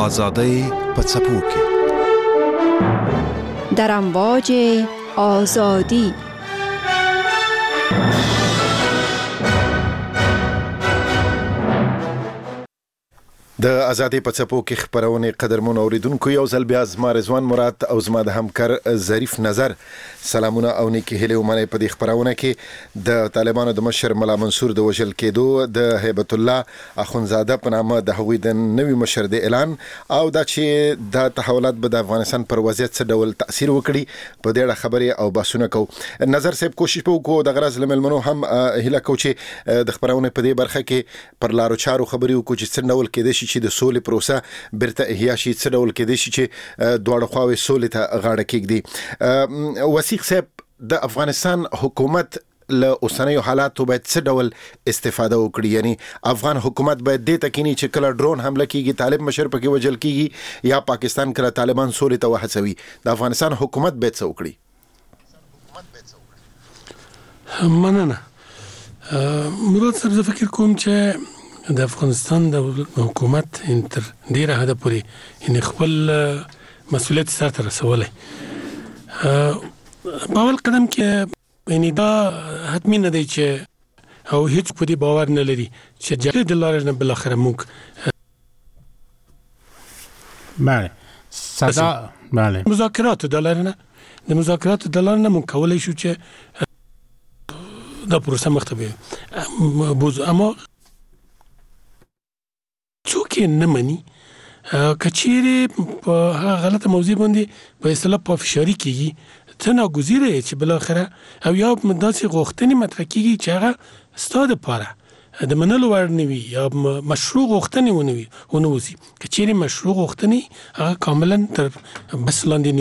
آزادی په څپو کې در امواج آزادی. د آزادۍ په څپو کې خبرونه قدرمن اوریدونکو یو ځل بیا زما رضوان مراد او زما د همکار ظریف نظر سلامونه او نیکی هیله ومنه په دې خبرونه کې د طالبانو د مشر ملا منصور د وژل کېدو د هیبت الله اخونزاده په نامه د هغوی د نوي مشر د اعلان او دا چې د تحولات به د افغانستان پر وضعیت څه ډول تاثیر وکړي په دې اړه خبرې او بحثونه کوو. نظر صاحب کوشش وکړو د غرض لملمنو هم هیله کو چې د خبرونه په دې برخه کې پر لارو چارو خبرې وکړو چې څه ډول کېدې شي چې د سولې پروسه برته احیا شي، څه ډول کېدې شي چې دواړه خواوې سولې ته غاړه کېږدي. وثیق صاحب د افغانستان حکومت له اوسنیو حالاتو باید څه ډول استفاده وکړي؟ یعنی افغان حکومت باید دې تکینی چې کله ډرون حمله کیږي طالب مشر پکې وژل کیږي یا پاکستان کله طالبان سولې ته وهڅوي، د افغانستان حکومت باید څه وکړي؟ مننه مراد صاحب، زه فکر کوم چې د افغانستان د حکومت تر ډیره حده پورې ان خپل مسؤلیت سره رسولای. په اول قدم کې یعنی دا حتمی نه دی چې او هیڅ په دې باور نه لري چې جګړه د لارې نه بل اخر موږ مذاکرات د لارې نه موږ کولای شو چې دا پروسه مخته بوز، اما څوک نه مني کچېره په غلطه موضوع باندې په اصطلاح په فشاری کېږي، څه ناګزیره چې بل اخره او یا داسې غوښتنې مطرح کېږي چې هغه ستاسو لپاره د منلو وړ نه وي یا مشروع غوښتنې ونه وي کچېره مشروع غوښتنې هغه کاملا تر بس لاندې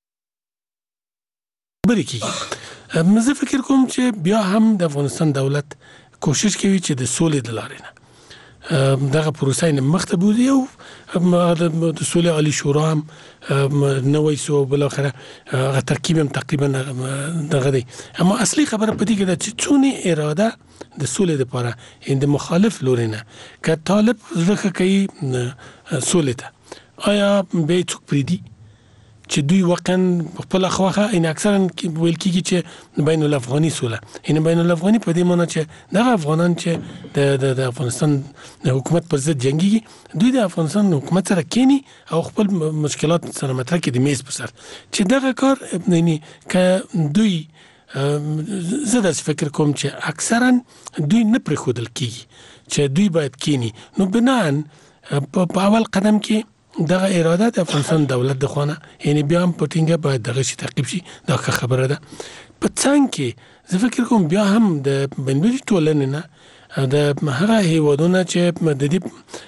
خبرې کېږي. زه فکر کوم چې بیا هم د افغانستان دولت کوشش کوي چې د سولې د لارې نه دغه پروسه یې مخته بوزي او د سولې عالی شورا هم نوې سو بل اخره هغه ترکیب هم تقریبا دغه دی. اما اصلي خبره پدې کې ده چې څونه اراده د سولې لپاره د مخالف لورینه که طالب زکه کوي سولې ته آیا به څوک پریدي چې دوی واقعا خپل خواخه ان اکثرا ویل کیږي چې بین الافغاني سوله ان بین الافغاني په دې معنی چې دغه افغانان چې د افغانستان حکومت پر ضد جنگي دوی د افغانستان حکومت سره کینی او خپل مشکلات سره مطرح کړي د میز پر سر چې دغه کار یعنی ک دوی زه د فکر کوم چې اکثرا دوی نه پرې خودل کیږي چې دوی باید کینی نو بنان په اول قدم کې دغه اراده د افغانستان دولت د خوانه یعنی بیا هم پټینګه باید دغه شي تعقیب شي. دا خبره ده په څنګه کې زه فکر کوم بیا هم د بنبري ټولنې نه د هغه هیوادونه چې د دې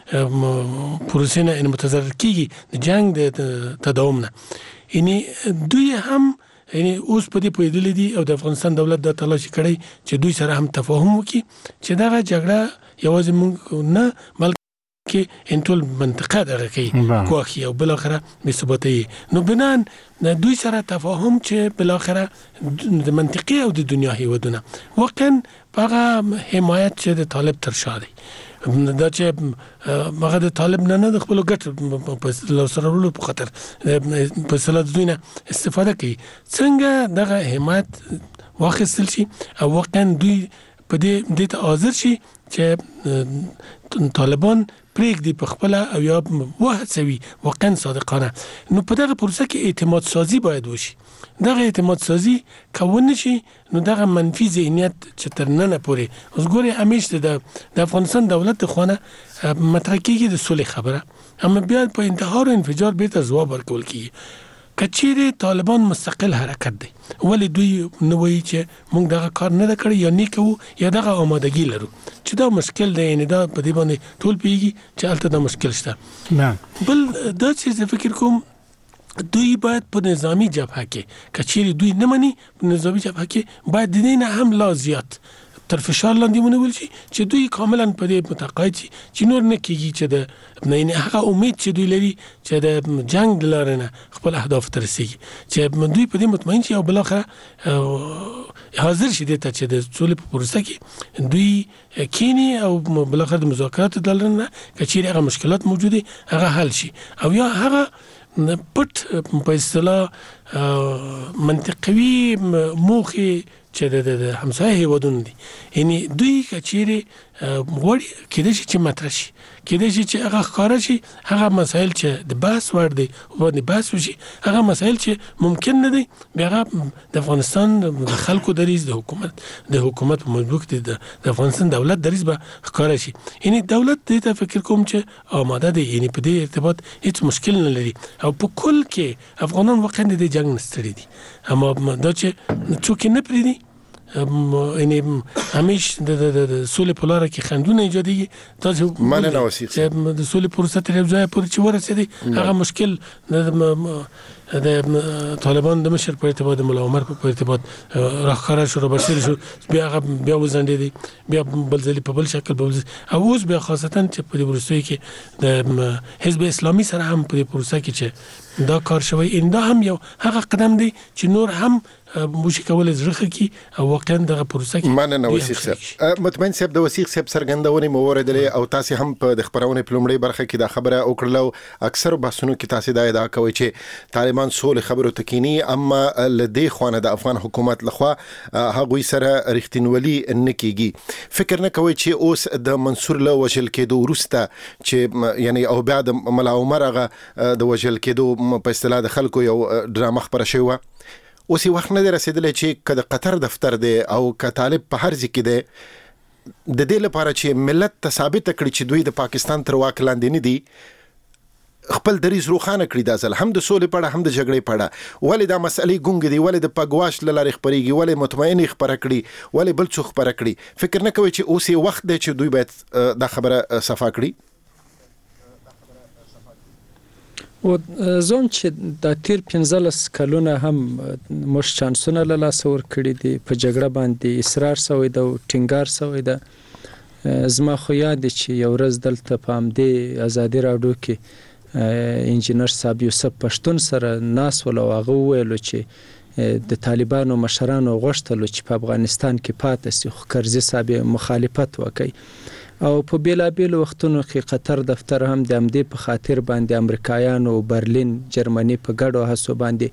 پروسې نه متضرر کیږي د جنگ د تداوم نه یعنی دوی هم یعنی اوس په دې پوهېدلې دي او د افغانستان دولت د تلاش کړي چې دوی سره هم تفاهم وکړي چې دغه جګړه یوازې موږ نه بلکې کې انټول منطقه دغه کوي کوخي او بل اخره مثبتي نو بنان دوی سره تفاهم چې بل اخره د منطقي او د دنیا هیوادونه واقعا هغه حمایت چې د طالب تر شاده دا چې هغه د طالب نه د خپل ګټ په لوسرولو په خاطر په صلاح دوی نه استفاده کوي څنګه دغه حمایت واخیستل شي او واقعا دوی په دې ته حاضر شي چې طالبان پریږدي په خپل او یا وهڅوي واقعا صادقانه. نو په دغه پروسه کې اعتماد سازي باید وشي. دغه اعتماد سازي کول شي نو دغه منفي ذهنیت چې تر نن پورې اوس ګوري همیشه د افغانستان دولت خوانه مطرح کیږي د سولې خبره اما بیا په انتحار او انفجار به ته ځواب ورکول کیږي. کچېره طالبان مستقل حرکت دی ولی دوی نوې چې موږ دغه کار نه کړی یا نه کوو یا دغه آمادګي لرو چې دا مشکل دی نه دا په دې باندې ټول پیږي چې البته دا مشکل شته. بل دا چې فکر کوم دوی باید په نظامی جبهه کې کچېره دوی نه مني په نظامی جبهه کې باید د دې نه هم لا زیات تر فشار لاندې ونیول شي چې دوی کاملا په دې متقاعد شي چې نور نه کیږي چې د هغه امید چې دوی لري چې د جنگ د لارې نه خپل اهداف ته رسیږي چې دوی په دې مطمئن شي او بالاخره حاضر شي دې ته چې د سولې په پروسه کې دوی کینی او بالاخره د مذاکراتو د لارې نه کچېرې هغه مشکلات موجوده هغه حل شي او یا هغه پټ په اصطلاح منطقوي موخې چې د همسایه هیوادونو دي یعنی دوی کچېرې غوړي کېدای شي چې مطرح شي کېدای شي چې هغه ښکاره شي هغه مسایل چې د بحث وړ دي باندې بحث وشي هغه مسایل چې ممکن نه دي بیا د افغانستان د خلکو دریځ د حکومت په مطابق د افغانستان دولت دریځ به ښکاره شي یعنی دولت دې ته فکر کوم چې آماده دی یعنی په دې ارتباط هیڅ مشکل نه لري او په کل کې افغانان واقعا د جنگ نستړي دي اما دا چې څوک نه پریدي یعنی همیش د سولې په لار کې خندونه ایجادېږي تاسو مننه وسیق د سولې پروسه تر یو ځای پورې چې ورسېدي هغه مشکل د طالبان د مشر په ارتباط د ملا عمر په ارتباط راخره شو بشیر شو بیا وزندې بیا بل ځلې په بل شکل او اوس بیا خاصتا چې په دې پروسه کې د حزب اسلامي سره هم په دې پروسه کې چې دا کار شوی انده هم یو هغه قدم دی چې نور هم موشي کولای زړه کی او واقعا دغه پروسه کې مننه وسیق صاحب مطمئن صاحب د وسیق صاحب سرګندونې موردلې او تاسو هم په د خبرونه په لومړی برخه کې دا خبره وکړلو اکثر بحثونو کې تاسو دا ادعا کوي چې طالبان سولې خبرو تکینی اما لدی خوانه د افغان حکومت لخوا هغه سره رښتینولي نه کیږي فکر نه کوي چې اوس د منصور له وجل کېدو ورسته چې یعنی او بعد ملا عمر هغه د وجل کېدو په اصطلاح د خلکو یو ډرامه خبره شوی اوس وخت نه رسیدلی چې کله قطر دفتر دی او ک طالب په هر ځای کې دی د دې لپاره چې ملت ته ثابت کړي چې دوی د پاکستان تر واک لاندې نه دي خپل دریځ روښانه کړي دا ځل هم د سولې په اړه هم د جګړې په اړه ولې دا مسلې ګونګ دي ولې د پګواش لارې خبرېږي ولې مطمئنې خبره کړي ولې بل څه خبره کړي فکر نه کوي چې اوس وخت دی چې دوی باید دا خبره صفا کړي او زوم چې د تیر 15 کلونه هم مش چانسونه له لاس ور کړی دي په جګړه باندې اصرار سوی دا ټینګار سوی دا زما خو یاد چې یو ورځ دلته پام دی ازادي راډیو کې انجینر صاحب یوسف پښتون سره ناس ولو هغه ویلو چې د طالبانو مشرانو غوښتل چې په افغانستان کې پاتې شي خو کرزي صاحب مخالفت وکړي او په بیلابیل وختونو کې قطر دفتر هم د امدې په خاطر باندې امریکایانو برلین جرمني په ګډو هڅو باندې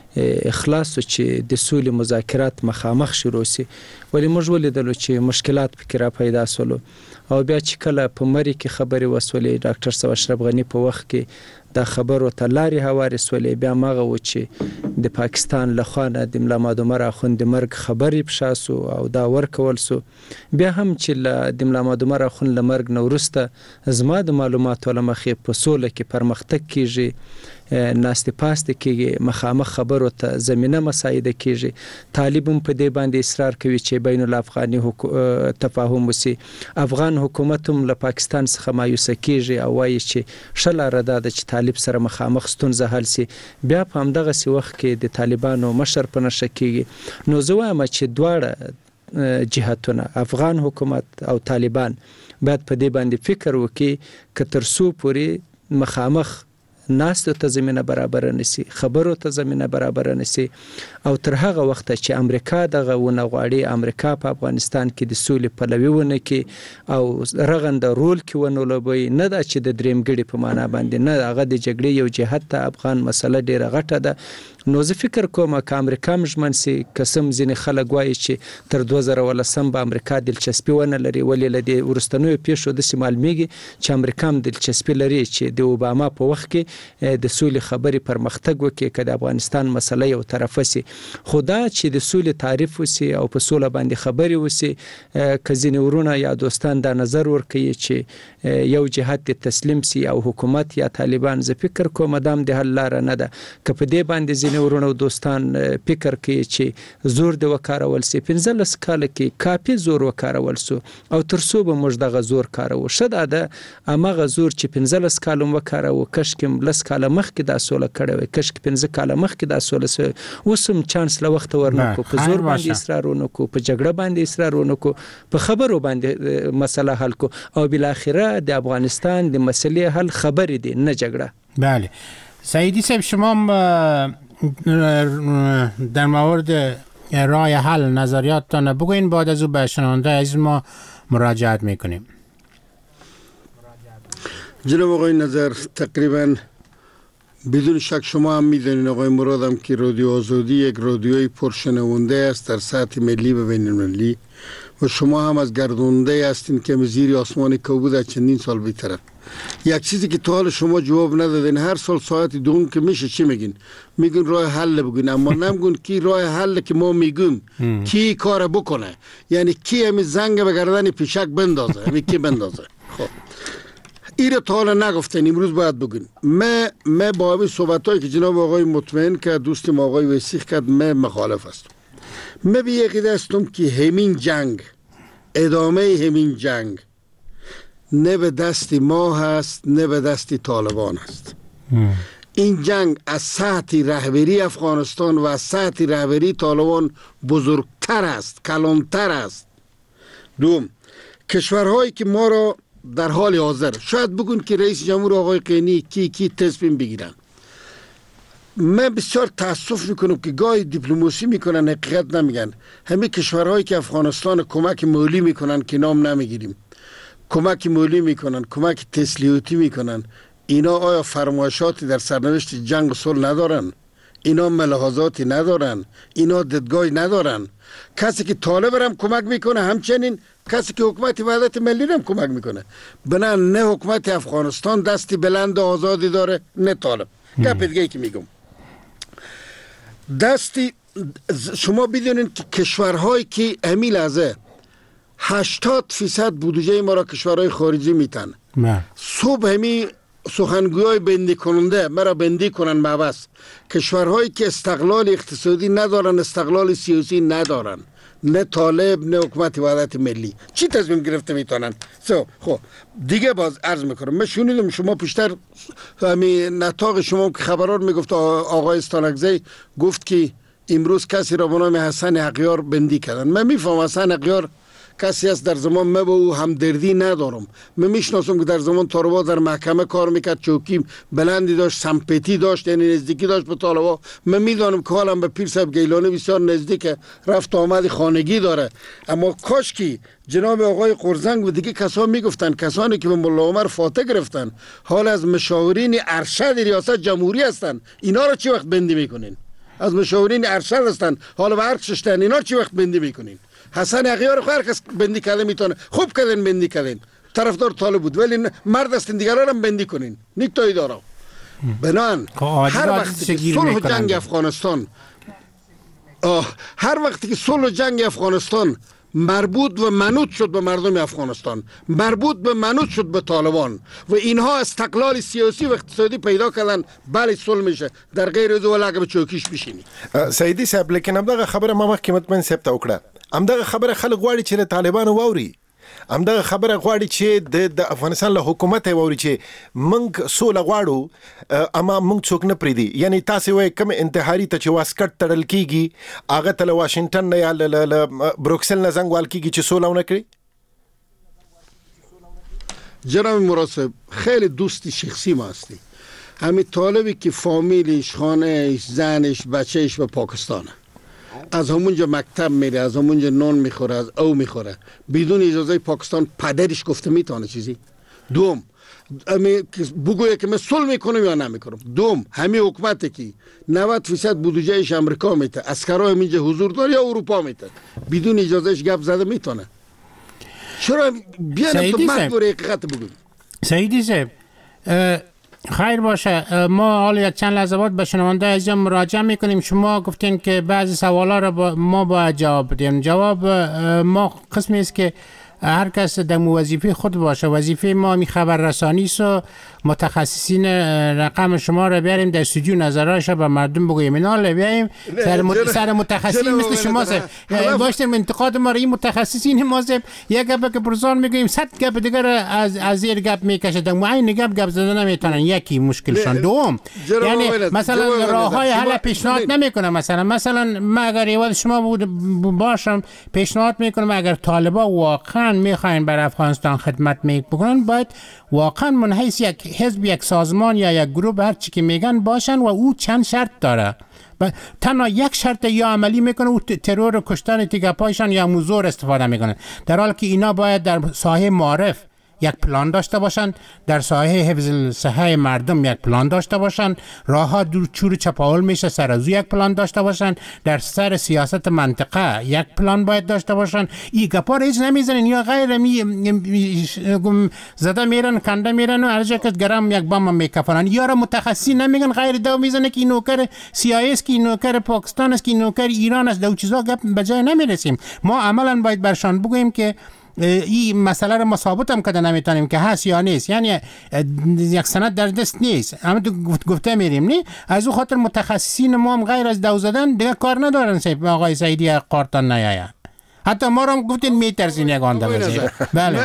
اخلاص چې د سولې مذاکرات مخامخ شروع شي ولی موږ ولیدل چې مشکلات فکر پیدا شول او بیا چې کله په مری کې خبري وسولې ډاکټر صاحب اشرف غنی په وخت کې دا خبرو ته لاري هواري سولې بیا ماغه و چې د پاکستان لخوانه د ملا محمد عمر اخوند مرګ خبري بشاسو او دا ورکول سو بیا هم چې د ملا محمد عمر اخوند لمرګ نورسته زما د معلوماتو لمخې په سوله کې پرمختګ کیږي ناستې پاستې کېږي مخامخ خبرو ته زمينه مساعده کېږي طالبون په دې باندې اصرار کوي چې بین الافغاني تفاهم وسی افغان حکومت هم له پاکستان څخه مایوسه کېږي او وایي چې شل راده چې طالب سره مخامخ ستونزه حل سي بیا په همدغه سی وخت کې د طالبانو مشر په نشه کېږي نو زه وایم چې دواړه جهاتونه افغان حکومت او طالبان باید په دې باندې فکر وکړي که تر څو پورې مخامخ ناس ته زمينه برابر نشي خبرو ته زمينه برابر نشي او تر هغه وخت چې امریکا دغه ونه غواړي امریکا په افغانستان کې د سولې پلوي ونه کې او رغنده رول کې ونه لوبي نه دا چې د درېمګړي په معنا باندې نه هغه د جګړې یو جهت ته افغان مسله ډیره غټه ده نو زه فکر کوم چې امریکا مجمن سي قسم ځینې خلک وایي چې تر 2013 به امریکا دلچسپي ونه لري ولې لدی ورستنوي پیښو د سیمال میږي چې امریکا هم دلچسپي لري چې د اوباما په وخت کې د سولې خبرې پرمختګ وکړي کله افغانستان مسله یو طرفه سي خدا چې د سولې تعریف وسی او په سوله باندې خبرې وسی کزینې ورونه یا دوستان دا نظر ورکړي چې یو جهت تسلیم سي او حکومت یا طالبان زه فکر کوم دام د حل لار نه ده که په دې باندې ځینې ورونه دوستان فکر کوي چې زور د وکارول سي 15 کال کې کافي زور وکارول سو او ترڅو به موږ دغه زور کارو شد ده امغه زور چې 15 کال وکارو کشکم 15 کال مخکې دا سوله کړې وي، کش 15 کال مخکې دا سوله سوی، اوس هم چانس له وخت ورنکو، په زور باندې اصرار ونکو، په جګړه باندې اصرار ونکو، په خبرو باندې مسله حل کو، او بالاخره د افغانستان د مسلې حل خبرې دي نه جګړه. بله سعیدی صاحب، شما در مورد راه حل نظریاتتان بگوین، بعد از او به شنونده از ما مراجعت میکنیم. جناب آقای نظر، تقریبا بدون شک شما هم میدونین آقای مرادم که رادیو آزادی یک رادیوی پرشنونده است در سطح ملی و بین المللی و شما هم از گرداننده هستین که زیر آسمان کبود از چندین سال بی‌طرف. یک چیزی که تا حال شما جواب ندادین، هر سال ساعت دوم که میشه چی میگین؟ میگین راه حل بگین، اما نمیگین کی راه حل که ما میگیم کی کار بکنه، یعنی کی همین زنگ به گردن پیشک بندازه، همین کی بندازه. خب این تا حالا نگفتن، امروز باید بگین. من با همین صحبتایی که جناب آقای مطمئن که دوست ما آقای وسیق کرد، من مخالف هستم. من به یکی دستم که همین جنگ، ادامه همین جنگ نه به دست ما هست نه به دست طالبان هست. این جنگ از سطح رهبری افغانستان و از سطح رهبری طالبان بزرگتر است، کلانتر است. دوم، کشورهایی که ما را در حال حاضر شاید بگن که رئیس جمهور آقای قینی کی تصمیم بگیرن. من بسیار تاسف میکنم که گاهی دیپلماسی میکنن حقیقت نمیگن. همه کشورهایی که افغانستان کمک مالی میکنن که نام نمیگیریم، کمک مالی میکنن، کمک تسلیحاتی میکنن، اینا آیا فرمایشاتی در سرنوشت جنگ و صلح ندارن؟ اینا ملاحظاتی ندارن؟ اینا دیدگاهی ندارن؟ کسی که طالب هم کمک میکنه، همچنین کسی که حکومت وحدت ملی هم کمک میکنه. بنا نه حکومت افغانستان دستی بلند و آزادی داره نه طالب. گپ دیگه که میگم، دستی شما بدونین که کشورهایی که همین لحظه 80% بودجه ما را کشورهای خارجی میتن، صبح همین سخنگویای بندی کننده مرا بندی کنن مبس، کشورهایی که استقلال اقتصادی ندارن، استقلال سیاسی ندارن، نه طالب نه حکومت وحدت ملی چی تصمیم گرفته میتونن؟ خب دیگه باز عرض میکنم، من شنیدم شما پیشتر همین نطاق شما که خبرات میگفت آقای استانکزی گفت که امروز کسی را به نام حسن حقیار بندی کردن. من میفهم حسن حقیار کسی است در زمان من با او همدردی ندارم. من میشناسم که در زمان طالبان در محکمه کار میکرد، چوکی بلندی داشت، سمپتی داشت، یعنی نزدیکی داشت به طالبان. من میدانم که حالا به پیر صاحب گیلانی بسیار نزدیک، رفت آمد خانگی داره. اما کاش که جناب آقای قرزنگ و دیگه کسان میگفتن، کسانی که به ملا عمر فاتح گرفتن حال از مشاورین ارشد ریاست جمهوری هستن، اینا رو چی وقت بندی میکنین؟ از مشاورین ارشد هستن حالا به ارشدن، اینا رو چی وقت بندی میکنین؟ حسن حقیار هر کس بندی کرده میتونه، خوب کردن بندی کردن، طرفدار طالب بود، ولی مرد هستین دیگران هم بندی کنین، نیکتایی داره. بنان هر وقت که صلح جنگ افغانستان هر وقتی که صلح جنگ افغانستان مربوط و منوط شد به مردم افغانستان، مربوط به منوط شد به طالبان و اینها استقلال سیاسی و اقتصادی پیدا کردن، بله صلح میشه، در غیر از ولا به چوکیش بشینی. سیدی صاحب، لیکن همدغه خبره ما مخکې مطمئن صاحب ته وکړه، همدغه خبره خلک غواړي چې طالبانو واوري، همدغه خبره غواړي چې د افغانستان له حکومت واوري چې موږ سوله غواړو اما موږ څوک نه پریدي. یعنی تاسو وایي کوم انتحاري ته چې واسکټ تړل کیږي هغه ته له واشنگټن نه یا له بروکسل نه زنګ وال کیږي چې سوله ونه کړي. جناب مراد صاحب خیلی دوستی شخصی ما هستی. همین طالبی که فامیلش، خانهش، زنش، بچهش به پاکستانه، از همونجا مکتب میره، از همونجا نان میخوره، از او میخوره، بدون اجازه پاکستان پدرش گفته میتونه چیزی؟ دوم بگویه که من صلح میکنم یا نمیکنم. دوم همین حکومتی که 90% بودجهش امریکا میته، عسکرها همینجا حضور داره یا اروپا میته، بدون اجازهش گپ زده میتونه. چرا بیانم تو مجبور حقیقت بگویم؟ سعیدی صاحب خیر باشه، ما حالا یک چند لحظه بعد به شنونده عزیزم مراجعه میکنیم. شما گفتین که بعضی سوالا را ما باید جواب بدیم. جواب ما قسمی است که هر کس در وظیفه خود باشه. وظیفه ما می خبررسانی است و متخصصین رقم شما را بیاریم در استودیو نظرهاش به مردم بگوییم. اینا بیاریم سر متخصصین مثل شما باشیم انتقاد ما را این متخصصین ما یک گپ که پرسان میگیم 100 گپ دیگر از زیر گپ میکشه. در معین گپ زدن نمیتونن. یکی مشکلشان. دوم یعنی مثلا راههای حل پیشنهاد نمیکنه. مثلا ما اگر یاد شما باشم پیشنهاد میکنم اگر طالبا واقعا میخواین بر افغانستان خدمت میکنن باید واقعا منحیث یک حزب، یک سازمان یا یک گروه هر چی که میگن باشن و او چند شرط داره. تنها یک شرط یا عملی میکنه او ترور و کشتن تیکپایشان یا موزور استفاده میکنن، در حالی که اینا باید در ساحه معارف یک پلان داشته باشن، در ساحه حفظ صحه مردم یک پلان داشته باشن، راهها دور چور چپاول میشه سر از یک پلان داشته باشن، در سر سیاست منطقه یک پلان باید داشته باشن. این گپا را هیچ نمیزنن یا غیر زده میرن کنده میرن و هر جا که گرم یک بم میکفرن. یا را متخصصی نمیگن غیر دو میزنه که این نوکر CIA است، که این نوکر پاکستان است، که این نوکر ایران است. دو چیزا گپ به جای نمیرسیم. ما عملا باید برشان بگوییم که این مسئله را ما ثابت هم کده نمیتونیم که هست یا نیست. یعنی یک سند در دست نیست، همه تو گفته میریم. نه از او خاطر متخصصین ما هم غیر از دو زدن دیگه کار ندارن. آقای سعیدی قارتان نیاین، حتی ما رو هم گفتین میترسین یک آنده بزید. بله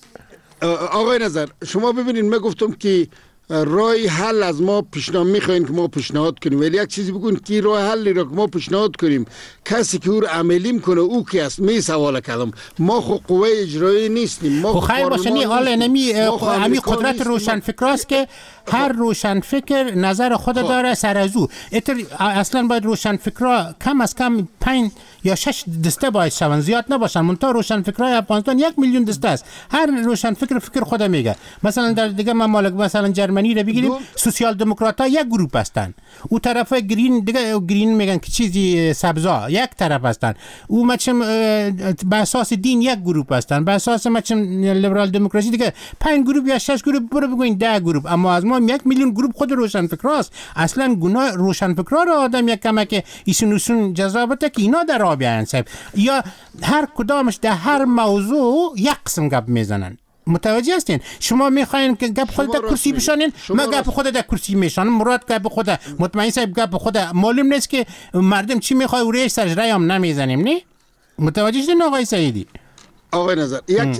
آقای نظر شما ببینید، من گفتم که راه حل از ما پیشنهاد میخواین که ما پیشنهاد کنیم، ولی یک چیزی بگون که راه حلی را که ما پیشنهاد کنیم کسی که او رو عملی میکنه او کی است؟ می سوال کردم. ما خو قوه اجرایی نیستیم. ما خیر باشنی حال همی قدرت روشنفکراست که هر روشنفکر نظر خود داره سر از او. اصلا باید روشنفکرا کم از کم 5 یا 6 دسته باید شون، زیاد نباشن. منتها روشنفکرای افغانستان 1 میلیون دسته است. هر روشنفکر فکر خود میگه. مثلا در دیگه ممالک مثلا جرمنی رو بگیریم، سوسیال دموکرات‌ها یک گروه هستن، او طرف گرین دیگه گرین میگن که چیزی سبزا یک طرف هستن، او مچم به اساس دین یک گروه هستن، به اساس مچم لیبرال دموکراسی دیگه 5 گروه یا 6 گروه برو بگوین 10 گروه. اما از ما 1 میلیون گروه خود روشنفکراست. اصلا گناه روشنفکرا را آدم یک کمک ایسون جذابته که اینا در راه بیان صاحب، یا هر کدامش در هر موضوع یک قسم گپ میزنن. متوجه هستین؟ شما میخواین که گپ خود در کرسی بشانین، من گپ خود در کرسی میشانم. مراد گپ خود مطمئن صاحب گپ خود معلوم نیست که مردم چی میخوای و ریش سرش رای هم نمیزنیم. نه متوجه شدین آقای سعیدی؟ آقای نظر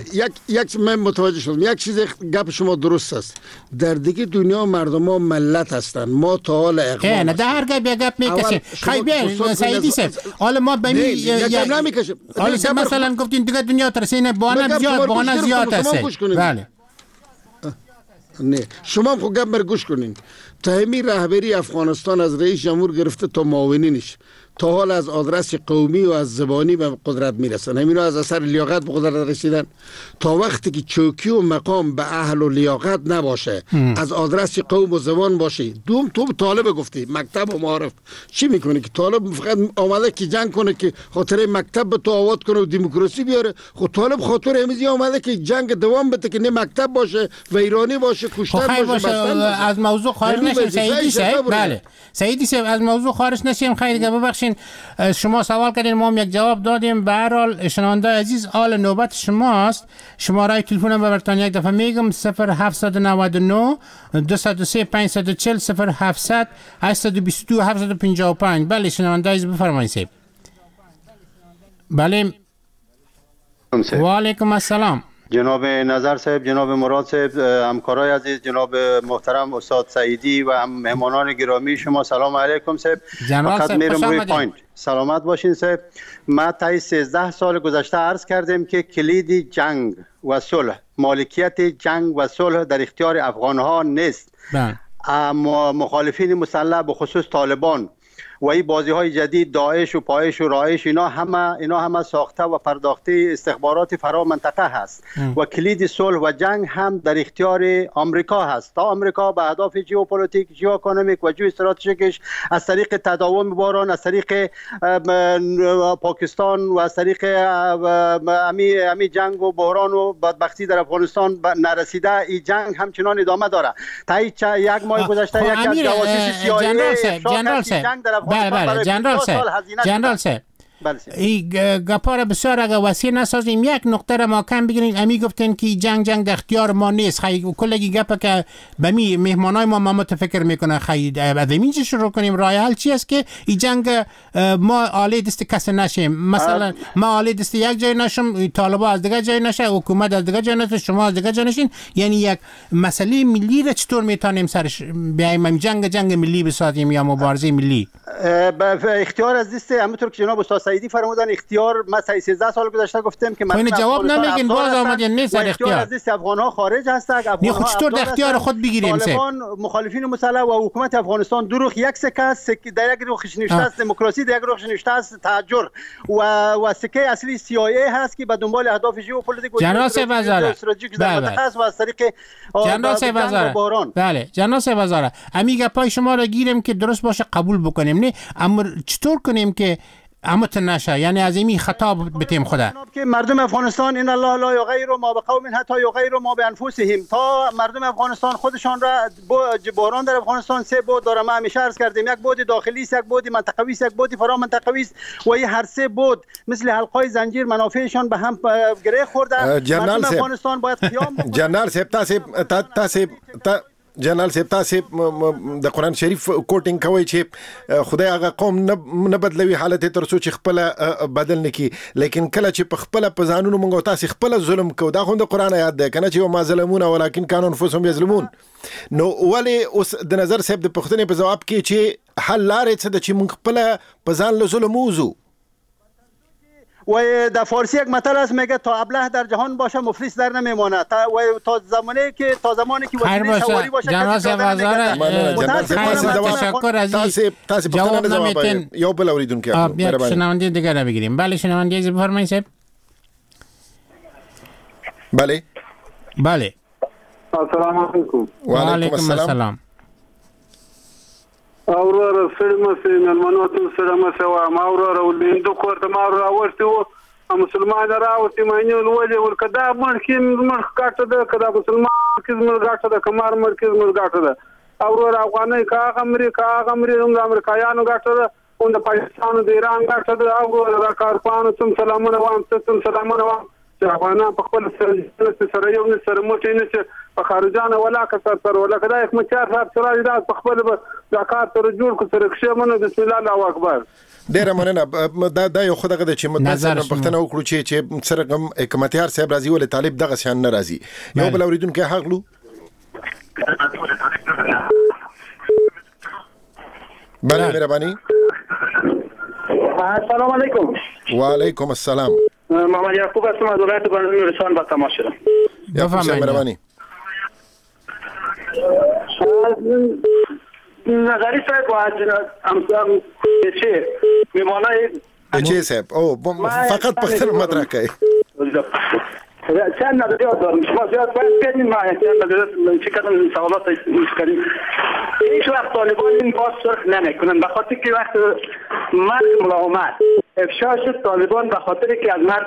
یک من متوجه شدم. یک چیز گپ شما درست است. در دیگه دنیا مردم ها ملت هستن. ما تا حال اقوام نه در هر گپ میکشیم. خیلی سعیدی صاحب حالا ما به یک نمیکشیم. حالا مثلا گفتین دیگه دنیا ترسینه بانه زیاد است. بله نه شما خود گپ گوش کنین. تهمی رهبری افغانستان از رئیس جمهور گرفته تا معاونینش تا حال از آدرس قومی و از زبانی به قدرت میرسن. همین از اثر لیاقت به قدرت رسیدن. تا وقتی که چوکی و مقام به اهل و لیاقت نباشه، از آدرس قوم و زبان باشه. دوم تو طالب گفتی مکتب و معارف چی میکنه که طالب فقط آمده که جنگ کنه که خاطر مکتب به تو آواد کنه و دموکراسی بیاره؟ خود طالب خاطر همیزی آمده که جنگ دوام بده که نه مکتب باشه و ایرانی باشه کشتن باشه. از موضوع خارج نشیم سعیدی صاحب. بله سعیدی صاحب از موضوع خارج نشیم. خیلی ببخشید شما سوال کردین ما هم یک جواب دادیم. به هر حال شنونده عزیز حال نوبت شماست. شماره تلفنم براتون یک دفعه میگم 0799 203 540 0700 822 755. بله شنونده عزیز بفرمایید صاحب. بله و علیکم السلام جناب نظر صاحب، جناب مراد صاحب، همکارای عزیز، جناب محترم استاد سعیدی و هم مهمانان گرامی شما، سلام علیکم صاحب. فقط میرم روی پوینت. سلامت باشین صاحب. ما تا 13 سال گذشته عرض کردیم که کلید جنگ و صلح، مالکیت جنگ و صلح در اختیار افغانها نیست. مخالفین مسلح به خصوص طالبان و این بازی های جدید داعش و پایش و رایش اینا همه ساخته و پرداخته استخبارات فرا منطقه هست و کلید صلح و جنگ هم در اختیار آمریکا هست. تا آمریکا به اهداف ژئوپلیتیک، ژئواکونومیک و ژئواستراتژیکش از طریق تداوم باران، از طریق پاکستان و از طریق امی جنگ و بحران و بدبختی در افغانستان نرسیده، این جنگ همچنان ادامه داره. تا یک ماه گذشته یک از جواسیس CIA جنرال صاحب جنرال صاحب این گپا را بسیار اگر وسیع نسازیم یک نقطه را ما کم بگیریم. امی گفتن که جنگ در اختیار ما نیست. خیلی کلگی گپا که به می مهمانای ما متفکر میکنه خیلی از اینجا شروع کنیم. راه حل چی است که این جنگ ما آله دست کس نشیم. مثلا ما آله دست یک جای نشیم، طالبان از دیگه جای نشه، حکومت از دیگه جای نشه، شما از دیگه جای نشین. یعنی یک مسئله ملی را چطور میتونیم سرش بیایم جنگ ملی بسازیم یا مبارزه ملی؟ اختیار از دست همونطور که جناب استاد سعیدی فرمودن اختیار ما 13 سال گذشته گفتم که من جواب نمیگین باز آمدین نیست اختیار از دست افغان ها خارج هستند. افغان ها چطور اختیار خود بگیریم؟ طالبان مخالفین مسلح و حکومت افغانستان دو رخ یک سکه است. در یک رخش نوشته است دموکراسی، در یک رخش نوشته است تحجر و سکه اصلی CIA هست که به دنبال اهداف ژئوپلیتیک و استراتژیک است و از طریق بله جناب وزاره امیگه پای شما را گیریم که درست باشه قبول بکنیم نه، اما چطور کنیم که امت نشه؟ یعنی از این خطاب بتیم خدا که مردم افغانستان ان الله لا یغیر ما بقوم حتی یغیر ما بانفسهم. تا مردم افغانستان خودشان را بحران در افغانستان سه بود داره. ما همیشه عرض کردیم یک بود داخلی است، یک بود منطقوی است، یک بود فرا منطقوی است و این هر سه بود مثل حلقای زنجیر منافعشان به هم گره خورده. مردم افغانستان باید قیام بکنه. جنرال صاحب جنرال صاحب تاسو د قرآن شریف کوټینګ کوي چې خدای هغه قوم نه بدلوي حالت تر څو چې خپل بدل نکي، لیکن کله چې په خپل په ځانونو موږ تاسو خپل ظلم کو دا خو د قرآن آیات ده کنه چې ما ظلمون ولکن كانوا انفسهم یظلمون. نو ولی اوس د نظر صاحب د پښتنې په جواب کې چې حل لارې څه د چې موږ خپل په ځان له ظلم وزو و در فارسی یک متل است میگه تا ابله در جهان باشه مفلس در نمیمانه. و تا زمانی که وزیر سواری باشه تشکر عزیز جواب نمیتین یا بل اوریدونکو مهربانی شنونده دیگر را بگیریم. بله شنونده عزیز بفرمایید صاحب. بله السلام علیکم. و علیکم السلام. اورور سلمسه نلمنوتو سلمسه و ماورور ولندو کورت ماورور ورتو مسلمان راوتی مانیو ولې ورکدا مرکین مرخ کاټه ده کدا مسلمان مرکز مرګاټه ده کمار مرکز مرګاټه ده اورور افغاني کا امریکا امریکایانو ګاټه ده او د پاکستان د ایران ګاټه ده اورور د کارپانو تم سلامونه وام افغانان په خپل سره یو نه سره موټی نه په خارجانه ولا کسر سره ولا کدا یک مچار سره دا په خپل د کار سره جوړ کو سره کښمنه بسم الله الله اکبر. ډیر مننه. دا یو خدغه د چې متاسفانه پښتنه وکړو چې سره کوم حکمتیار صاحب راضي ول طالب دغه شان نه راضي. یو بل اوریدونکو حقلو بله مهرباني. السلام علیکم. و علیکم السلام. محمد یعقوب هستم از ولایت بنی رسان با تماس شدم. مهربانی. نظری صاحب امثال چه میمانه چه صاحب فقط پختن مطرح کوي چند نظریات دارم. شما زیاد باید بدین ما چند نظریات چه کدام سوالات می‌کنیم. هیچ وقت طالبان این باز سرخ نمیکنن به خاطر که وقت مرد ملاقات افشا شد طالبان به خاطر که از مرد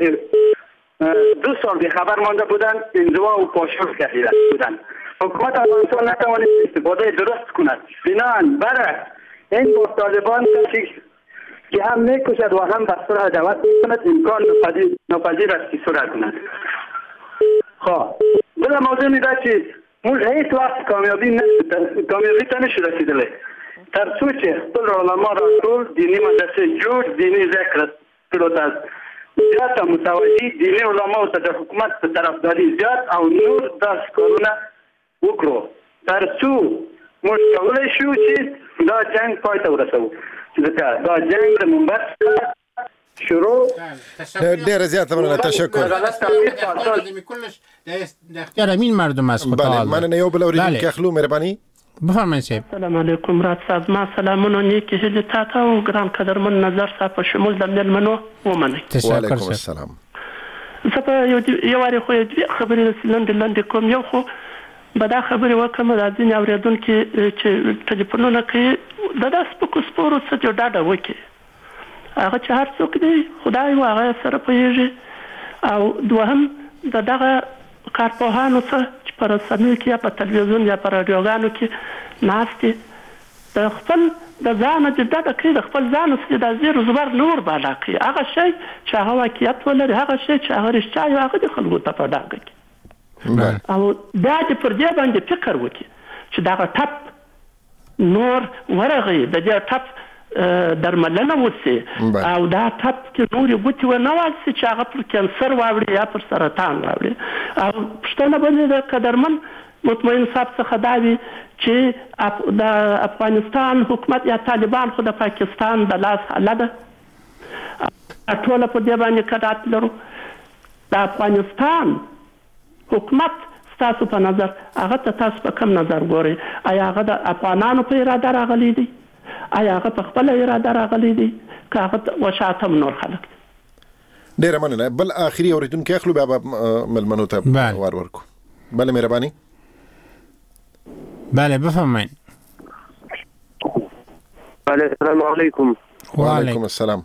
2 سال بی خبر مانده بودن انزوا و پاشور کرده بودن. حکومت افغانستان نتوانید استفاده درست کند. بنابراین برای این با طالبان که هم میکشد و هم به سرعت دعوت میکند امکان ناپذیر است که سرعت کند. خب بلا موضوع میده که هیچ وقت کامیابی تا نشده رسیدله. در سوچ خپل علما را ټول دینی مدرسې جوړ دینی ذکر کړو تاسو زیات متوجي دینی علما ته د حکومت په طرفداري زیات او نور داس کارونه وکړو تر څو موږ کولای شو چې دا جنگ پای ته ورسوو. دا جنگ د منبر شروع ډیر زیات مننه تشکر. اختیار امین مردم است. بله مننه. یو بل اوریدونکو اخلو مهرباني. بفرمایید صاحب. السلام علیکم مراد صاحب. ما سلامونه نیکی هیله تاسو او ګران قدرمن نظر صاحب په شمول د ملمنو ومنه. وعلیکم السلام. زه په یو واری خو خبرې لنډ کوم. یو خو به دا خبرې وکم د ځینې اوریدونکو چې ټلیفونونه کوي د داس په سپورو څه جو ډاډه وکي هغه چې هر څوک دی خدای هغه سره پوهیږي. او دوهم دغه کارپوهانو څخه چې پر رسنیو کې یا په تلویزیون یا په رادیوګانو کې ناستي د خپل د ځان د ډډه کوي، د خپل ځان څخه د زیر زبر نور بالا کوي. هغه شی چې هغه واقعیت ولري، هغه شی چې هغه رښتیا وي، هغه د خلکو ته په ډاګه کوي. او بیا دې پر دې باندې فکر وکړي چې دغه ټپ نور ورغی، د دې ټپ درملنه وسي او دا ټپ کې نورې ګوتې ونه والسي چې هغه پر کینسر واوړي یا پر سرطان واوړي. او پوښتنه باندې د قدرمن مطمئن صاحب څخه دا وي چې د افغانستان حکومت یا طالبان خو د پاکستان د لاس حاله ده. ټوله په دې باندې قناعت لرو. د افغانستان حکومت ستاسو په نظر هغه ته تاسو په کوم نظر ګورئ؟ آیا هغه د افغانانو په اراده راغلی دی؟ آیا هغه په خپل اراده راغلی دی که هغه وشاتم نور خلک؟ ډیره مننه. بل اخري اوریدونکو اخلو بیا ملمنو ته وار ورکو. بله مهرباني. بله بفرمایید. بله السلام علیکم. وعلیکم السلام.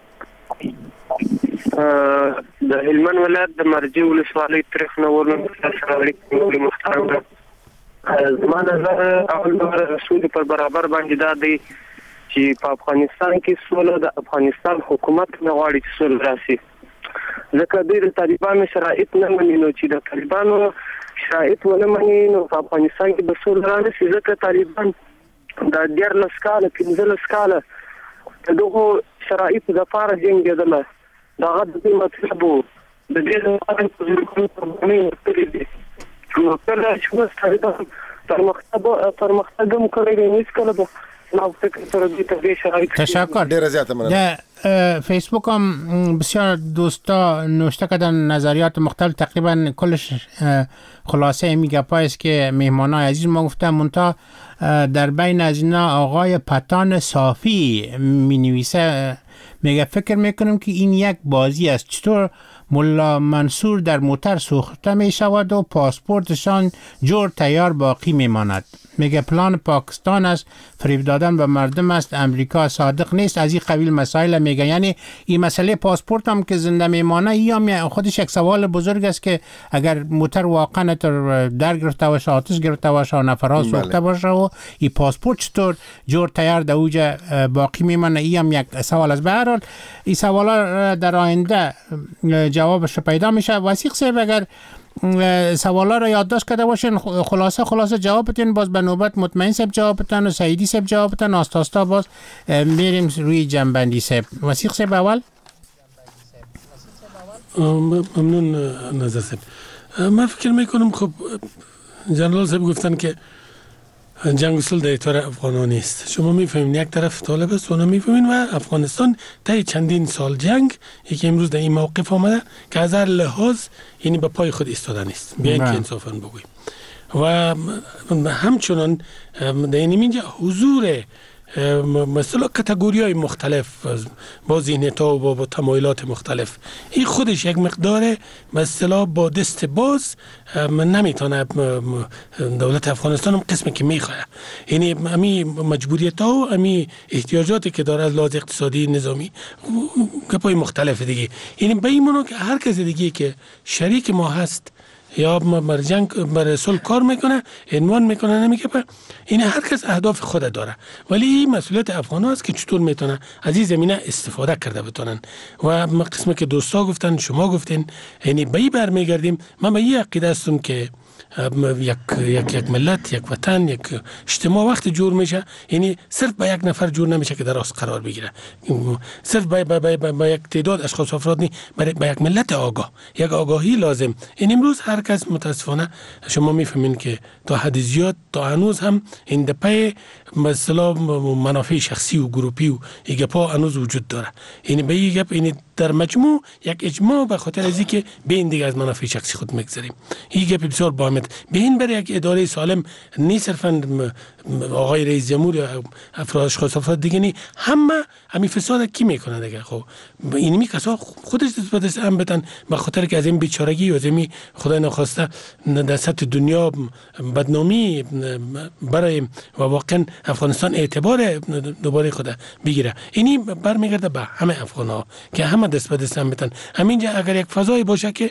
د هلمند ولایت د مرجې ولسوالۍ تاریخ نه ورنه سره اړیکې محترم ده. زما نظر اول رسول پر برابر باندې دا دی چې په افغانستان کې سوله د افغانستان حکومت نه غواړي چې سوله راشي، ځکه دوی د طالبانو شرایط نه مني. نو چې د طالبانو شرایط ونه مني نو په افغانستان کې به سوله رانشي، ځکه طالبان د 14 کاله 15 کاله د دغو شرایطو دپاره جنګېدله. دغه د دې مطلب و د دې لپاره چې ځینې قربانۍ ورکړې دي. نو کله چې اوس طالبان پرمختګ هم کړی دی، هېڅکله به ما فکر سره دوی ته دې شرایط تشکر. ډیره زیاته مننه. در فیسبوک هم بسیار دوستا نوشته کردن نظریات مختلف، تقریبا کلش خلاصه این گپایی است که مهمانای عزیز ما گفتن. منتها در بین از اینا آقای پتان صافی می نویسه، میگه فکر میکنم که این یک بازی است. چطور ملا منصور در موتر سوخته می شود و پاسپورتشان جور تیار باقی میماند. میگه پلان پاکستان است، فریب دادن به مردم است، امریکا صادق نیست. از این قبیل مسائل میگه. یعنی این مسئله پاسپورت هم که زنده میمانه، این خودش یک سوال بزرگ است که اگر موتر واقعا در گرفته باشه، آتش گرفته باشه، نفرها سوخته باشه و این پاسپورت چطور جور تیار در اوج باقی میمانه، این هم یک سوال است. به هر حال این سوالا در آینده جوابش پیدا میشه. وثیق صاحب اگر سوالا را یادداشت کرده باشین، خلاصه جواب بدین، باز به نوبت مطمئن صاحب جواب بدن و سعیدی صاحب جواب بدن، آستا باز میریم روی جنبندی صاحب. وثیق صاحب اول. ممنون نظر صاحب. من فکر میکنم خب جنرال صاحب گفتن که جنگ اصول در اطار افغانان نیست. شما میفهمین یک طرف طالب است و اونا میفهمین و افغانستان طی چندین سال جنگ یکی امروز در این موقف آمده که از هر لحاظ یعنی به پای خود ایستاده نیست. بیاین که انصافا بگویم. و همچنان در این اینجا حضور مثلا کاتگوری‌های مختلف با ذهنیت‌ها و با تمایلات مختلف، این خودش یک مقدار مثلا با دست باز نمیتونه دولت افغانستان هم قسمی که میخواه، یعنی امی مجبوریت‌ها و امی احتیاجاتی که داره از لحاظ اقتصادی نظامی گپای مختلف دیگه، یعنی به این معنی که هر کس دیگه که شریک ما هست یا بر جنگ بر صلح کار میکنه، عنوان میکنه، نمیگه این هر کس اهداف خود داره، ولی این مسئولیت افغان‌ها است که چطور میتونه از این زمینه استفاده کرده بتونن. و قسمی که دوستا گفتن، شما گفتین، یعنی به این برمیگردیم. من به این عقیده هستم که یک ملت، یک وطن، یک اجتماع وقت جور میشه، یعنی صرف به یک نفر جور نمیشه که در راست قرار بگیره، صرف به یک تعداد اشخاص افراد نی، به یک ملت آگاه، یک آگاهی لازم. این امروز هر کس متاسفانه شما میفهمین که تا حد زیاد تا هنوز هم این دپای مثلا منافع شخصی و گروپی و ایگپا هنوز وجود داره. یعنی به این گپ این در مجموع یک اجماع به خاطر از اینکه به این دیگه از منافع شخصی خود میگذاریم. این گپ بسیار باهمه. به این برای یک اداره سالم نه صرفا آقای رئیس جمهور افراد دیگه نی، همین فساد کی میکنه دیگه. خب اینمی کسا خودش دست هم بدن به خاطر که از این بیچارگی و از این خدای نخواسته در سطح دنیا بدنامی برای و واقعا افغانستان اعتبار دوباره خود بگیره. اینی برمیگرده به همه افغان‌ها که همه دست به دست هم بدن. همینجا اگر یک فضایی باشه که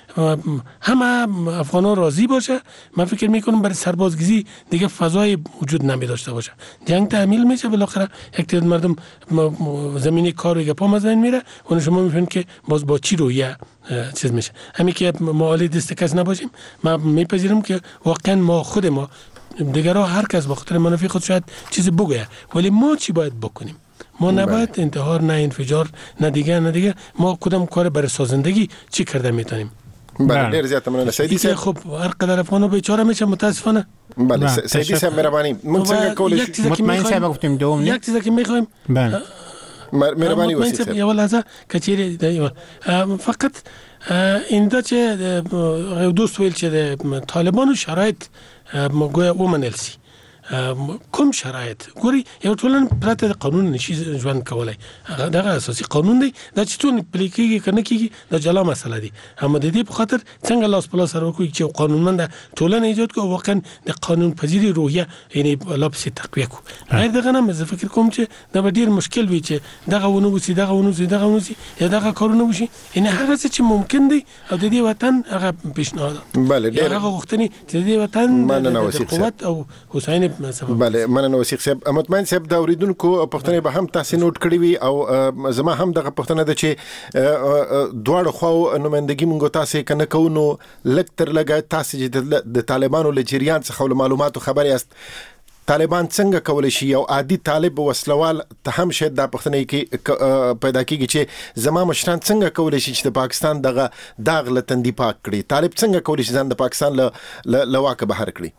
همه افغان‌ها راضی باشه، من فکر میکنم برای سربازگیری دیگه فضای وجود نمی داشته باشه. جنگ تحمیل میشه، بالاخره یک تعداد مردم زمینی کار و گپا مزین میره و شما میفهمید که باز با چی رویه چیز میشه. همین که ما عالی دست کس نباشیم، من میپذیرم که واقعا ما خود ما دیگرها هر کس با خاطر منافع خود شاید چیزی بگه، ولی ما چی باید بکنیم؟ ما نباید انتحار، نه انفجار، نه دیگه ما کدام کار برای سازندگی چی کرده میتونیم. بله ډیر زیات مننه سیدی صاحب. خب هر قدر افغانو بیچاره میشه متاسفانه. بله سیدی صاحب مهربانی مونږ څنګه کولای شو مطمئن صاحب گفتیم دوم یک چیزی که میخوایم بله مهربانی وسیع صاحب یو لحظه کچيري فقط این دا چې دوست ویل چې طالبانو شرایط موږ ومنل سي کوم شرایط ګوري یو ټولن پرته د قانون نشي ژوند کولای، دغه اساسي قانون دی دا چې ټول پلیکيږي کنه کیږي د جلا مسله دي. هم د دې په خاطر څنګه لاس په لاس سره کوي چې قانونمند ټولن ایجاد کو واقعا د قانون پذیری روحیه یعنی لا په تقویه کو. غیر دغه نه مزه فکر کوم چې دا به ډیر مشکل وي چې دغه ونوسی یا دغه کارونه وشي، ان هغه څه چې ممکن دی او د دې وطن هغه پیشنهاد بله ډیر هغه غوښتنې چې د دې وطن د قوت او حسین بله مننه وسیق صاحب. مطمئن صاحب د اوریدونکو پښتنې به هم تاسو نوٹ کړی وي او زما هم دغه پښتنه ده چې دواړو خو نمائندګي مونږ تاسو کنه کوو لک تر لګا تاسو چې د طالبانو له جریان څخه معلوماتو خبري است طالبان څنګه کولای شي یو عادي طالب وسلوال ته هم شاید د پښتنې کې پیدا کیږي چې زما مشران څنګه کولای شي چې د پاکستان دغه داغ لتندې پاک کړي، طالب څنګه کولای شي ځان د پاکستان له واکه بهر کړي؟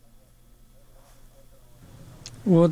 و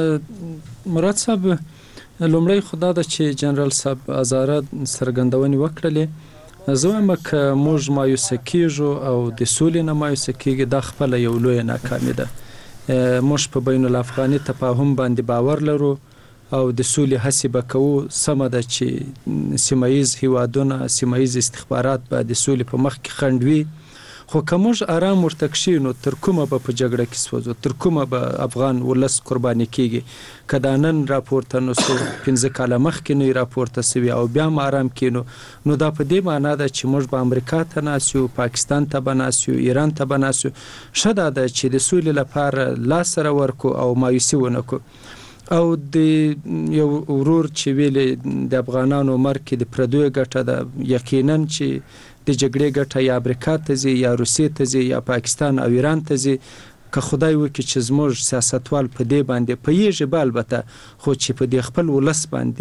مراد صاحب لومړی خدا د چې جنرال صاحب ازاره سرګندونی وکړلې، زه وایم که موږ مایوس کیږو او د سولې نه مایوس کیږي دا خپل یو لوی ناکامي ده. موږ په بین الافغاني تفاهم باندې باور لرو او د سولې هڅې به کوو. سمه ده چې سیمایز هیوادونه سیمایز استخبارات به د سولې په مخ کې خنډ وي، خو که موږ آرام ورته کښینو تر کومه به په جګړه کې سوځو، تر کومه به افغان ولس قرباني کیږي. که دا نن راپورته نه سو 15 کاله مخکې نه راپورته سوي او بیا هم آرام کینو، نو دا په دې معنا ده چې موږ به امریکا ته ناست یو، پاکستان ته به ناست یو، ایران ته به ناست یو. ښه دا ده چې د سولې لپاره لاس سره ورکو او مایوسي ونه کړو. او د یو ورور چې ویلې د افغانانو مرګ کې د پردیو ګټه ده، یقینا چې د جګړې ګټه یا امریکا ته ځي یا روسیې ته ځي یا پاکستان او ایران ته ځي. که خدای وکړي چې زموږ سیاستوال په دې باندې پوهېږي به البته، خو چې په دې خپل ولس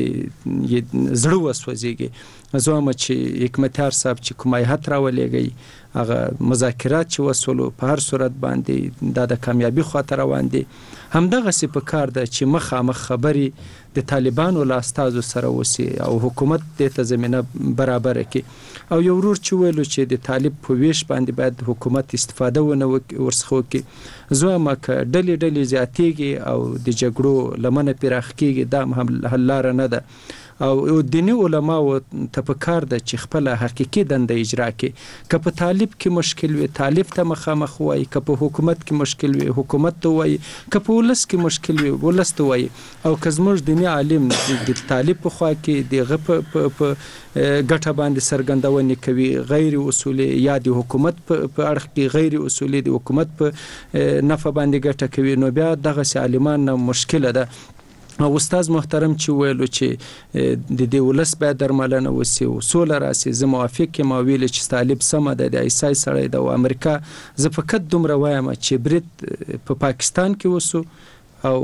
باندې زړه وسوځېږي. زه وایم چې حکمتیار صاحب چې کوم هیات راولېږئ هغه مذاکرات چې وسولو په هر صورت باندې دا د کامیابي خواته روان دي. همدغسې په کار ده چې مخامخ خبرې د طالبانو له استازو سره وسي او حکومت دې ته زمینه برابره کړي. او یو ورور چې ویلو چې د طالب په ویش باندې باید حکومت استفاده ونه ورڅخه وکړي، زه وایم که ډلې زیاتېږي او د جګړو لمنه پراخ کېږي دا هم حل لاره نه ده. او دینی علماو ته په کار ده چې خپل حقیقي دنده اجرا کړي. که په طالب کې مشکل وي طالب ته مخامخ وایي، که په حکومت کې مشکل وي حکومت ته وایي، که په ولس کې مشکل وي ولس ته وایي. او که زموږ دینی عالم د طالب په خوا کې دغه په ګټه باندې سرګندونې کوي غیر اصولي، یا د حکومت په اړخ کې غیر اصولي د حکومت په نفع باندې ګټه کوي، نو بیا دغه عالمان نه مشکله ده. او استاد محترم چې ویلو چې د دې ولس باید درملنه وسی او سوله راسي، زه موافق یم. ویل چې طالب سمه ده د ایسای سره د امریکا، زه فقط دومره وایم چې برید په پاکستان کې وسو او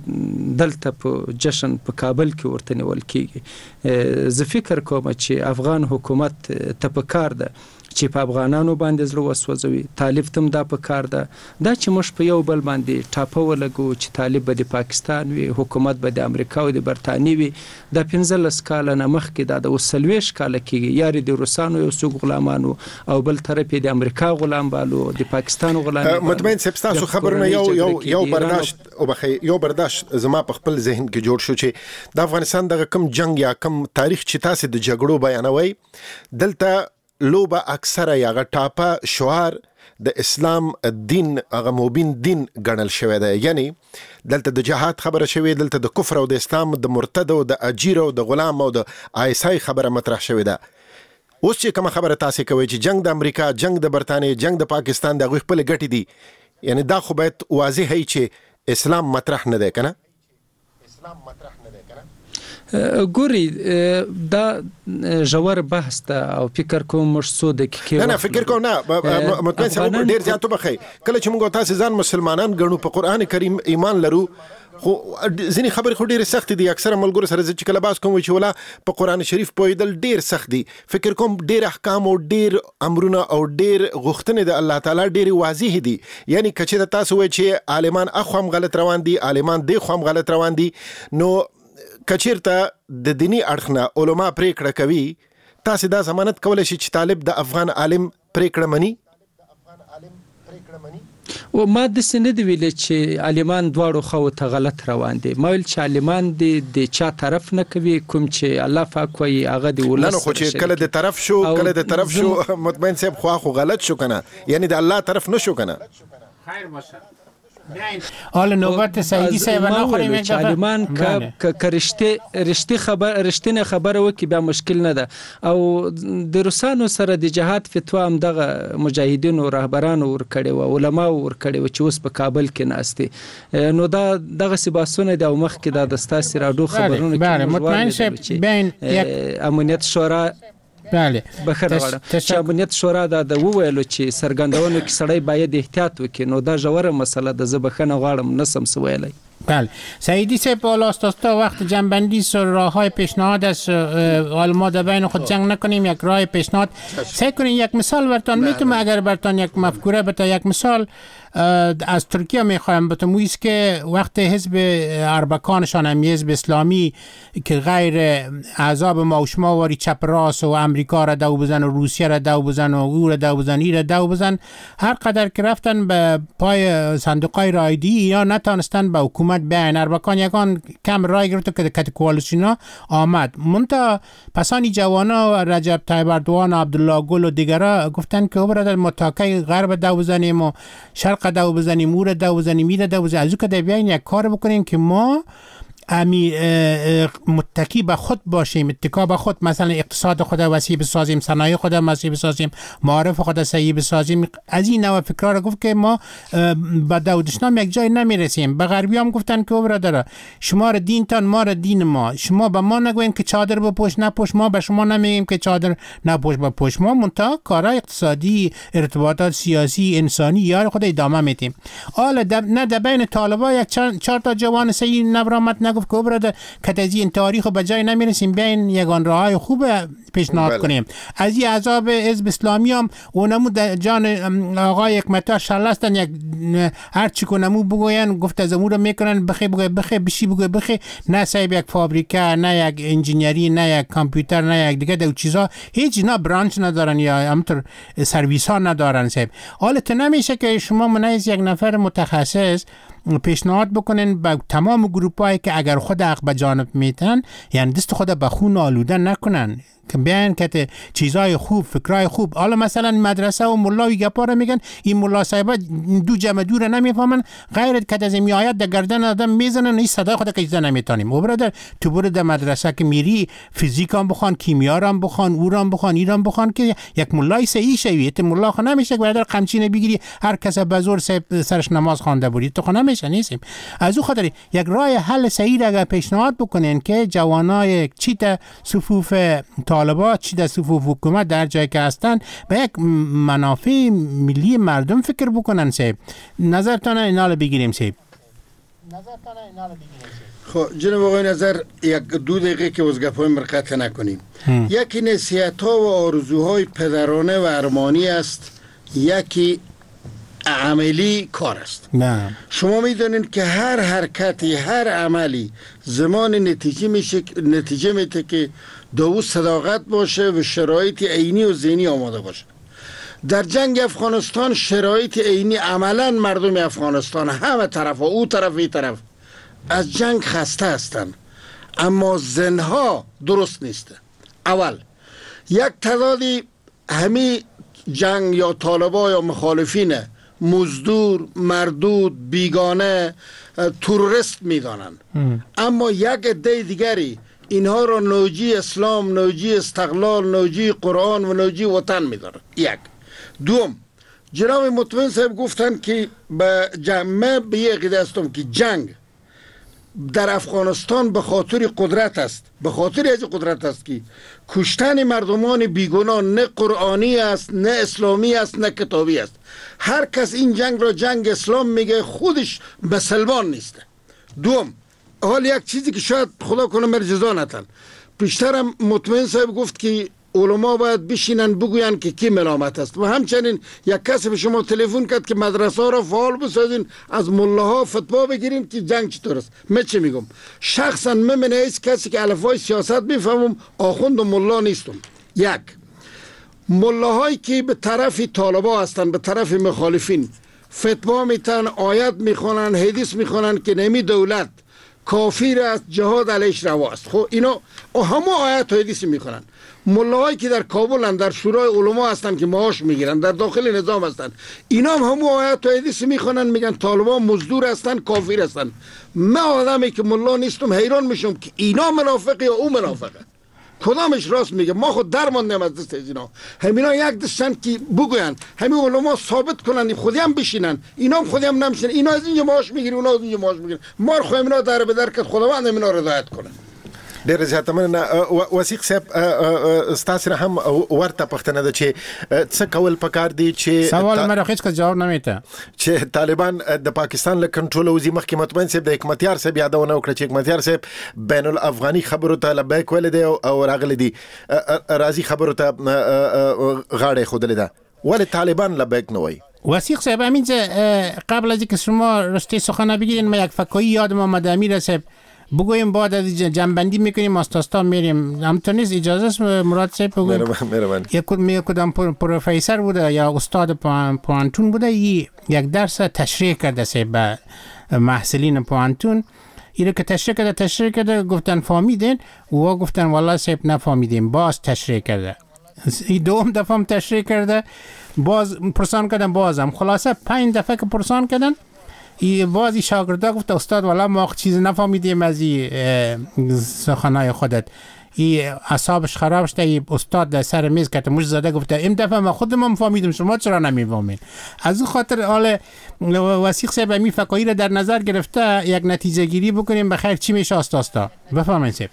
دلته په جشن په کابل کې ورته نیول کیږي. زه فکر کوم چې افغان حکومت ته په کار ده چې په افغانانو باندې زړه وسوځوي. طالب تم دا په کار ده دا چې موږ په یو بل باندې ټاپه ولګو چې طالب به د پاکستان وي، حکومت به د امریکا او د برتانیې وي. دا 15 کاله نه مخکې دا د 30 کاله کېږي، یاري د روسانو یو څوک غلامانو او بل طرف د امریکا غلام بالو، د پاکستان غلام. مطمئن صاحب تاسو خبرونه یو برداشت او بخي یو برداشت زما په خپل ذهن کې جوړ شو چې د افغانستان دغه کم جنگ یا کم تاریخ چې تاسو د جګړو بیانوي دلته لوبه اکثره یا ټاپه شعار د اسلام دین هغه مبین دین ګڼل شوی دی، یعنی دلته د جهاد خبره شوی، دلته د کفر او د اسلام د مرتد او د اجیر او د غلام او د آیسای خبره مطرح شوی ده. اوس چې کوم خبره تاسو کوي چې جنگ د امریکا، جنگ د برتانیې، جنگ د پاکستان د غوښ په لګټې دي، یعنی دا خو باید واضح هي چې اسلام مطرح نه دی کنه. ګوري دا ژور بحث ته او فکر کوم مش څو دقیقې نه فکر کوم نه مطمئن سم ډیر زیات وبخي کله چې موږ تاسو ځان مسلمانان ګڼو په قران کریم ایمان لرو خو ځینې خبرې خو ډېرې سختې دي. اکثره ملګرو سره چې کله باز کوم چې ولا په قران شریف پوهېدل ډېر سخت دي. فکر کوم ډېر احکام او ډېر امرونه او ډېر غوښتنې د الله تعالی ډېرې واضح دي. یعنی کچې د تاسو وایي چې عالمان اخوام غلط روان دي، عالمان دی خوام غلط روان دي، نو کچیرته د دینی اړخنه علما پریکړه کوي، تاسو دا ضمانت کولای شئ چې طالب د افغان عالم پریکړه مني؟ او ما د سند ویل چې عالمان دواړو خو ته غلط روان دي. ما ویل چې عالمان دي د چا طرف نه کوي، کوم چې الله پاک وایي هغه دی ولس نه خو چې کله د طرف شو کله د طرف شو مطمئن صاحب خو غلط شو کنه، یعنی د الله طرف نشو کنه. خیر باشه حالا نوبت سعیدی صاحب نه خوریم یک دفعه عالمان که رشتینه خبره وکي بیا مشکل نه ده. او د روسانو سره د جهاد فتوا هم دغه مجاهدینو رهبرانو ورکړي و، علما ورکړي و چې اوس په کابل کې ناستي. نو دا دغه سباسونه د مخ کې د ستاسو راډیو خبرونه کې مطمئن شه بین امنیت شورا بله بخیر غواړم چې امنیت شورا دا د وویلو چې سرګندونو کې سړی باید احتیاط وکړي. نو دا ژوره مسله د زبخنه غواړم نسم سویلای. بله سعیدی صاحب بالا تا وقت جنبندی راههای پیشنهاد است. حالا ما در بین خود جنگ نکنیم، یک راه پیشنهاد سعی کنیم. یک مثال برتان میتونم اگر برتان یک مفکوره بتا، یک مثال از ترکیه میخوایم بتم است که وقت حزب اربکانشان هم حزب اسلامی که غیر احزاب ما و شما واری چپ راست و امریکا را دو بزن و روسیه را دو بزن و او را دو بزن ای را دو بزن، هر قدر که رفتن به پای صندوقای رایدی یا نتانستن به حکومت بیان. اربکان یکان کم رای گرفت که کت کوالسیونا آمد. منتها پسانی جوانا رجب طیب اردوان، عبدالله گل و دیگرها گفتن که برادر متاکای غرب دو بزنیم و شرق دو بزنیم، مور دو بزنیم، میر دو بزنیم. از او که در بیاین یک کار بکنیم که ما متکی به خود باشیم، اتکا به خود، مثلا اقتصاد خود وسیع بسازیم، صنایع خود وسیع بسازیم، معارف خود صحیح بسازیم. از این نوع فکرها رو گفت که ما با داودشنام یک جای نمیرسیم. به غربی هم گفتن که برادر شما را دینتان ما را دین ما، شما به ما نگوین که چادر بپوش نپوش، ما به شما نمیگیم که چادر نپوش بپوش. ما منتها کارهای اقتصادی، ارتباطات سیاسی، انسانی یار خود ادامه میدیم. حالا نه در بین طالبا یک چهار تا جوان صحیح نبرامت که برادر که از این تاریخ به جای نمیرسیم، بیاین یگان راههای خوب پیشنهاد کنیم. از این عذاب حزب اسلامی هم اونمو جان آقای حکمتیار شلستن، یک هر چی کنمو بگوین گفت از امور میکنن بخی بشی بخی نه صاحب یک فابریکه، نه یک انجینیری، نه یک کامپیوتر، نه یک دیگه دو چیزا، هیچ اینا برانچ ندارن یا همطور سرویس ها ندارن صاحب. حالا نمیشه که شما منیز یک نفر متخصص پیشنهاد بکنن به تمام گروپ هایی که اگر خود حق به جانب میتن، یعنی دست خود به خون آلوده نکنن، که بیان که چیزای خوب، فکرای خوب. حالا مثلا مدرسه و ملای گپا رو میگن، این ملا صاحبا دو جمع دور نمیفهمن، غیر که از میآید در گردن آدم میزنن، این صدای خود که چیزا نمیتونیم. و برادر تو برو در مدرسه که میری فیزیک هم بخوان، کیمیا هم بخوان، او هم بخوان، ایران بخوان که یک ملای صحیح شوی. تو ملا خو نمیشه که برادر قمچینه بگیری هر کس به زور سرش نماز خوانده بودی، تو خو نمیشه. نیستیم از او خاطر یک راه حل صحیح اگر پیشنهاد بکنین که جوانای چی در صفوف طالبات چی در صفوف حکومت در جایی که هستن به یک منافع ملی مردم فکر بکنن. صاحب نظرتان اینا رو بگیریم. صاحب خب جناب آقای نظر یک دو دقیقه که از گپای مرقت نکنیم. یکی نصیحت ها و آرزوهای پدرانه و ارمانی است، یکی عملی کار است. نه شما میدونید که هر حرکتی، هر عملی زمان نتیجه میده که دو صداقت باشه و شرایط عینی و ذهنی آماده باشه. در جنگ افغانستان شرایط عینی عملا مردم افغانستان همه طرف و او طرف ای طرف از جنگ خسته هستند، اما ذهنها درست نیست. اول یک تعدادی همین جنگ یا طالبا یا مخالفین مزدور، مردود، بیگانه، تروریست میدانند، اما یک عده دیگری اینها را نوجی اسلام، نوجی استقلال، نوجی قرآن و نوجی وطن می‌دارن. یک. دوم، جناب مطمئن صاحب گفتن که من به یک عقیده هستم که جنگ در افغانستان به خاطر قدرت است، به خاطر از قدرت است که کشتن مردمان بیگناه نه قرآنی است، نه اسلامی است، نه کتابی است. هر کس این جنگ را جنگ اسلام میگه، خودش مسلمان نیست. دوم، حال یک چیزی که شاید خدا کنه مرجزا نتن، پیشترم مطمئن صاحب گفت که علما باید بشینن بگوین که کی ملامت است و همچنین یک کسی به شما تلفن کرد که مدرسه را فعال بسازین، از ملاها فتوا بگیرین که جنگ چطور است. من چه میگم؟ شخصا من از کسی که الفبای سیاست میفهمم آخوند و ملا نیستم. یک، ملاهایی که به طرف طالبا هستن، به طرف مخالفین فتوا میتن، آیت میخونن، حدیث میخونن که نمی دولت کافر است، جهاد علیش روا است. خب اینا همه آیات و حدیث میخونن. ملاهایی که در کابل هستند، در شورای علما هستند که معاش میگیرن، در داخل نظام هستند، اینا هم آیات و حدیث میخونن، میگن طالبان مزدور هستند، کافر هستند. من آدمی که ملا نیستم حیران میشم که اینا منافقه یا او منافقه، کدامش راست میگه؟ ما خود درماندیم از دست اینا. همینا یک دستن که بگوین، همین علما ثابت کنن، خودی هم بشینن، اینا هم خودی هم نمیشن، اینا از اینجا معاش میگیرن، اونا از اینجا معاش میگیرن. ما خو همینا در به در کد خداوند همینا رضایت کنن. ډېر زیاته مننه. وثیق صاحب، ستاسو هم ورته پښتنه ده چې څه کول پکار دي چې سوال مې راخیڅ کا جواب نه میته چې طالبان د پاکستان له کنټرول وزي. مخکې مطمئن صاحب د حکمتیار صاحب یادونه وکړه چې حکمتیار صاحب بین الافغاني خبرو ته لبیک ویل دی او راغلی دی راضي خبرو ته غاړه خودلې ده، ولې طالبان لبیک نه وایي؟ وثیق صاحب، همینجا قبل از اینکه شما رشته سخن بگیرین ما یک فکایی یادم آمد. امیر صاحب بگویم بعد از جنبندی میکنیم، آستاستا میریم. همطور نیست؟ اجازه است مراد صاحب بگویم؟ یک کدام پروفیسور بوده یا استاد پوانتون بوده، یک درس تشریح کرده صاحب به محصلین پوانتون. ایره که تشریح کرده گفتن فهمیدین؟ و گفتن والله صاحب نفهمیدیم. باز تشریح کرده، دوم دفعه هم تشریح کرده، باز پرسان کردن، بازم خلاصه 5 دفعه که پرسان کردن، بازی شاگردا گفت استاد والا ما چیز نفهمیدیم از این سخنای خودت. اعصابش خراب شد. استاد در سر میز که مش زده گفت این دفعه ما خودم فهمیدم، شما چرا نمیفهمین؟ از اون خاطر حال وثیق صاحب می فکایی را در نظر گرفته یک نتیجه گیری بکنیم. بخیر چی میشه استاد؟ بفهمین صاحب.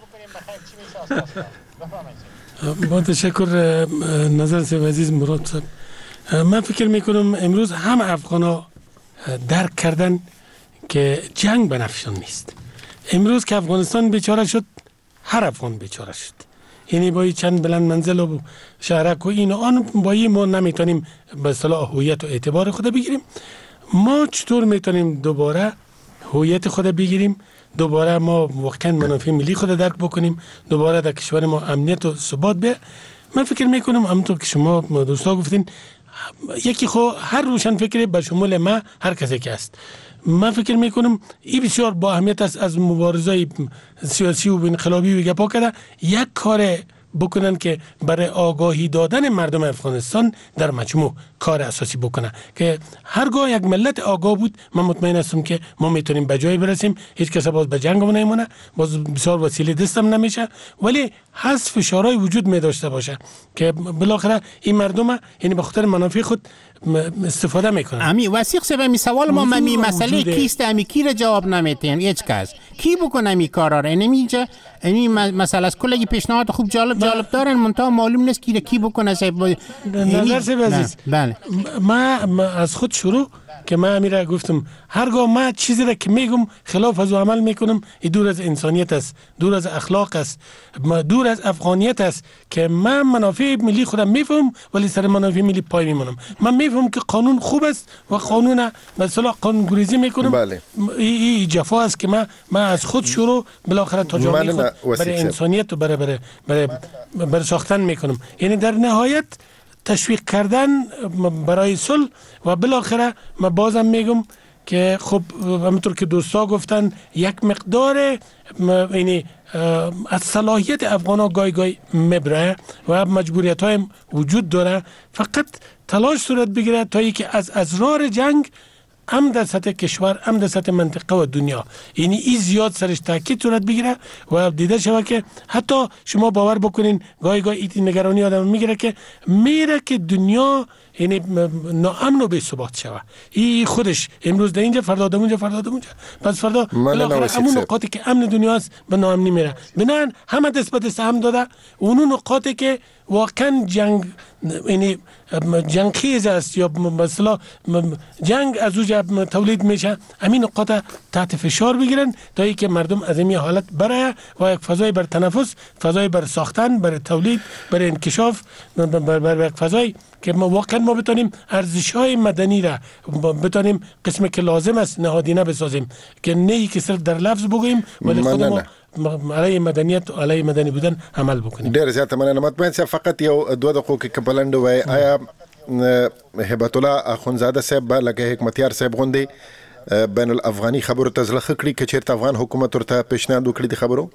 با تشکر نظر صاحب عزیز مراد صاحب. من فکر میکنم امروز هم افغانا درک کردن که جنگ بنفشان نیست. امروز که افغانستان بیچاره شد، هر افغان بیچاره شد. یعنی با چند بلند منزل و شهرک و این آن با ما نمیتونیم به اصطلاح هویت و اعتبار خود بگیریم. ما چطور میتونیم دوباره هویت خود بگیریم؟ دوباره ما واقعا منافع ملی خود درک بکنیم، دوباره در کشور ما امنیت و ثبات بیاد. من فکر میکنم همونطور که شما دوستا گفتین، یکی خو هر روشن فکری به شمول ما هر کسی که است. من فکر میکنم این بسیار با اهمیت است از مبارزه سیاسی و انقلابی و گپا کرده یک کار بکنن که برای آگاهی دادن مردم افغانستان در مجموع کار اساسی بکنن که هرگاه یک ملت آگاه بود، من مطمئن هستم که ما میتونیم به جای برسیم. هیچ کس باز به جنگ نمیمونه، باز بسیار وسیله دستم نمیشه، ولی هست فشارهای وجود می داشته باشه که بالاخره این مردم یعنی به خاطر منافع خود استفاده میکنن. امی وثیق صاحب، می سوال ما می مسئله کیست؟ امی کی را جواب نمیتین؟ هیچ کس کی بکنه می کارا را؟ اینجا این مسئله است. کلی پیشنهاد خوب جالب دارن، منتها معلوم نیست کی بکنه صاحب. نظر صاحب عزیز، بله ما از خود شروع که من امیره گفتم هرگاه ما چیزی را که میگم خلاف از عمل میکنم، این دور از انسانیت است، دور از اخلاق است، دور از افغانیت است که من منافع ملی خودم میفهم ولی سر منافع ملی پای میمونم. من میفهم که قانون خوب است و قانون مثلا قانون گریزی میکنم. بله. این جفا است که من از خود شروع بالاخره تا جامعه خود برای انسانیت و برای ساختن میکنم. یعنی در نهایت تشویق کردن برای صلح و بالاخره من بازم میگم که خب همونطور که دوستا گفتن یک مقدار یعنی از صلاحیت افغانا گای مبره و مجبوریت های وجود داره. فقط تلاش صورت بگیره تا ای که از ازرار جنگ هم در سطح کشور هم در سطح منطقه و دنیا، یعنی این زیاد سرش تاکید صورت بگیره و دیده شود که حتی شما باور بکنین گاهی این نگرانی آدم میگیره که میره که دنیا یعنی ناامن و بی ثبات شود. این خودش امروز در اینجا، فردا در اونجا، فردا در اونجا، پس فردا بالاخره همون نقاطی که امن دنیا است به ناامنی میره. بنابراین همه دست به دست هم داده، اون نقاطی که واقعا جنگ یعنی جنگ خیز است یا مثلا جنگ از اوج تولید میشه، همین نقاط تحت فشار بگیرن تا اینکه مردم از این حالت برای و یک فضای بر تنفس، فضای بر ساختن، بر تولید، بر انکشاف، بر یک فضای که واقعا ما بتونیم ارزش‌های مدنی را بتونیم قسمی که لازم است نهادینه بسازیم، که نه که صرف در لفظ بگوییم ولی خود ما علیه مدنیت و علیه مدنی بودن عمل بکنیم. ډیر زیات مننه. مطمئن صاحب فقط یو دوه دقیقو کې کپلند وای آیا هبت الله اخونزاده صاحب لکه حکمتیار صاحب غوندي بین الافغاني خبرو ته ځلخه کړی که چیرته افغان حکومت ورته پیشنهاد وکړي د خبرو؟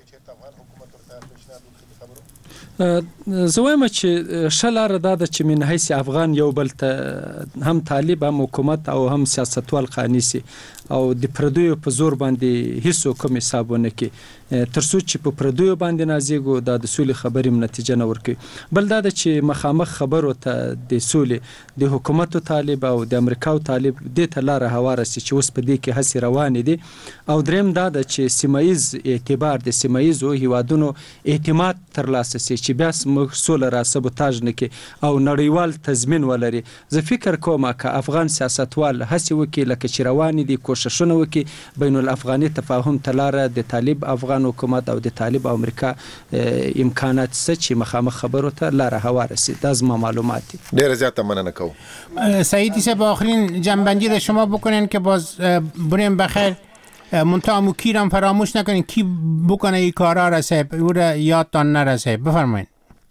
زه وایم چې ښه لاره دا ده چې من حیث افغان یو بل ته هم طالب هم حکومت او هم سیاستوال قانع سي او د پردیو په زور باندې هیڅ کوم حساب ونه کړي تر څو چې په پردیو باندې نازیږو دا د سولې خبرې نتیجه نه ورکوي. بل دا ده چې مخامخ خبرو ته د سولې د حکومت طالب او د امریکا طالب دې ته لاره هواره سي چې اوس په دې کې هڅې روانې دي. او دریم دا ده چې سیمایز اعتبار د سیمایزو هیوادونو اعتماد ترلاسه سي چې بیا موږ سوله را سبوتاژ نه کړي او نړیوال تضمین ولري. زه فکر کوم که افغان سیاستوال هڅې وکړي لکه چې روانې دي، کوششونه وکړي بین الافغاني تفاهم ته لاره د طالب افغان حکومت او د طالب او امریکا امکانات څه چې مخامخ خبرو ته لاره هواره سي. دا زما معلومات دي. ډیره زیاته مننه کوم. سعیدی صاحب آخرین جنبندی را شما بکنین که باز بریم بخیر منتها کیرم فراموش نکنین کی بکنه این کارا را صاحب او را یادتان نرسه. بفرمایید.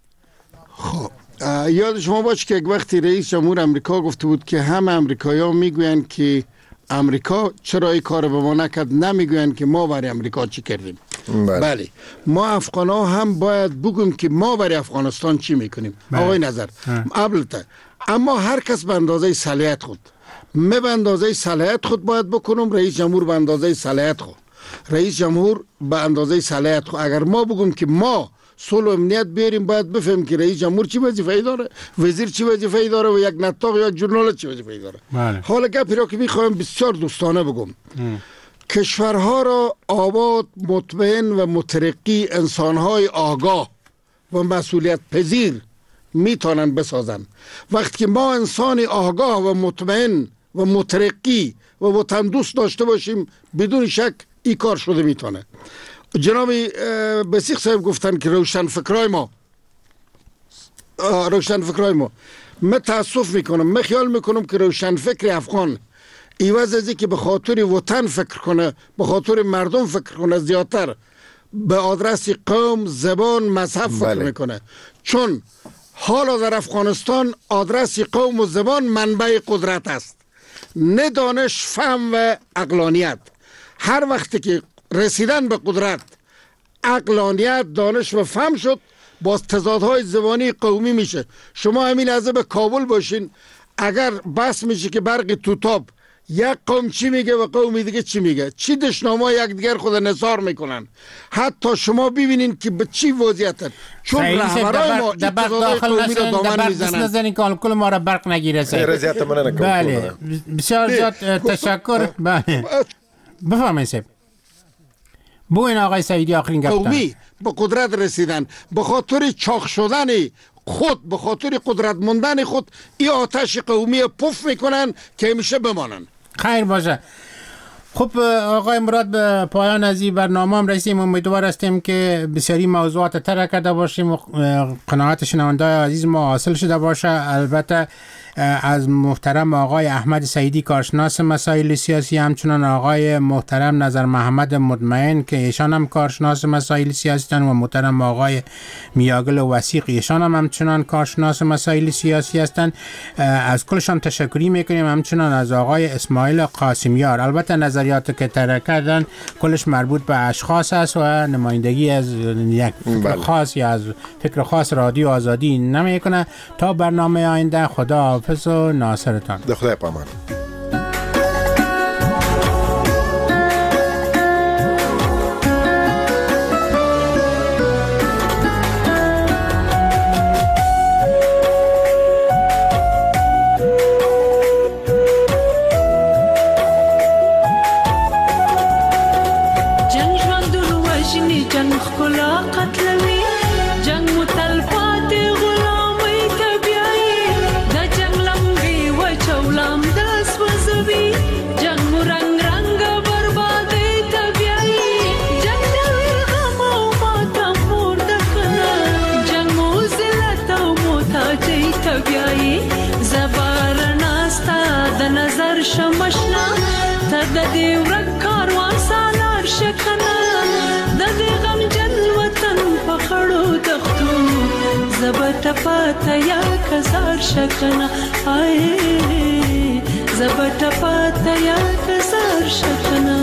خب یاد شما باشه که یک وقتی رئیس جمهور امریکا گفته بود که همه امریکایی‌ها میگویند که امریکا چرا این کار به ما نکرد، نمیگویند که ما برای امریکا چی کردیم. بله ما افغان‌ها هم باید بگویم که ما برای افغانستان چی میکنیم. آقای نظر ابلته اما هر کس به اندازه صلاحیت خود، من به اندازه صلاحیت خود باید بکنم، رئیس جمهور به اندازه صلاحیت خود، رئیس جمهور به اندازه صلاحیت خود. اگر ما بگیم که ما صلح و امنیت بیاریم باید بفهمیم که رئیس جمهور چی وظیفه‌ای داره، وزیر چی وظیفه‌ای داره و یک نطاق یا یک ژورنالیست چی وظیفه‌ای داره. حالا گپی را که می‌خوایم بسیار دوستانه بگم، کشورها را آباد، مطمئن و مترقی انسان‌های آگاه و مسئولیت پذیر میتونن بسازن. وقتی که ما انسان آگاه و مطمئن و مترقی و وطن دوست داشته باشیم بدون شک این کار شده میتونه. جناب بسیق صاحب گفتن که روشن فکرای ما من تاسف میکنم، من خیال میکنم که روشن فکر افغان ایواز ازی که به خاطر وطن فکر کنه، به خاطر مردم فکر کنه، زیادتر به آدرس قوم، زبان، مذهب فکر میکنه. چون حالا در افغانستان آدرس قوم و زبان منبع قدرت است، نه دانش، فهم و عقلانیت. هر وقتی که رسیدن به قدرت عقلانیت، دانش و فهم شد، باز تضادهای زبانی قومی میشه. شما همین لحظه به کابل باشین، اگر بس میشه که برق توتاب یک قوم چی میگه و قومی دیگه چی میگه، چی دشنامه یک دیگر خود نثار میکنن، حتی شما ببینین که به چی وضعیت، چون رهبرای ما تضادهای قومی رو دامن میزنن. نزنین که کل ما را برق نگیره. بله بسیار زیاد تشکر. بله بفرمایید صاحب. بوین آقای سعیدی آخرین گفتن. قومی به قدرت رسیدن به خاطر چاق شدن خود، به خاطر قدرت موندن خود، این آتش قومی پف میکنن که همیشه بمانن. خیر باشه. خب آقای مراد به پایان از این برنامه هم رسیدیم. امیدوار هستیم که بسیاری موضوعات تر کرده باشیم و قناعت شنونده‌های عزیز ما حاصل شده باشه. البته از محترم آقای احمد سعیدی کارشناس مسائل سیاسی، همچنان آقای محترم نظر محمد مطمئن که ایشان هم کارشناس مسائل سیاسی هستند و محترم آقای میاگل وثیق ایشان هم همچنان کارشناس مسائل سیاسی هستند، از کلشان تشکری میکنیم. همچنان از آقای اسماعیل قاسمیار. البته نظریات که طرح کردن کلش مربوط به اشخاص است و نمایندگی از یک فکر خاص یا از فکر خاص رادیو آزادی نمیکنه. تا برنامه آینده، خدا حافظ و ناصرتان. خدای پامان. ورک کاروان سالار شکنه د دې غمجن وطن په خړو دښتو زبټ پاته یا کزار شکنه زبټ پاته یا کزار شکنه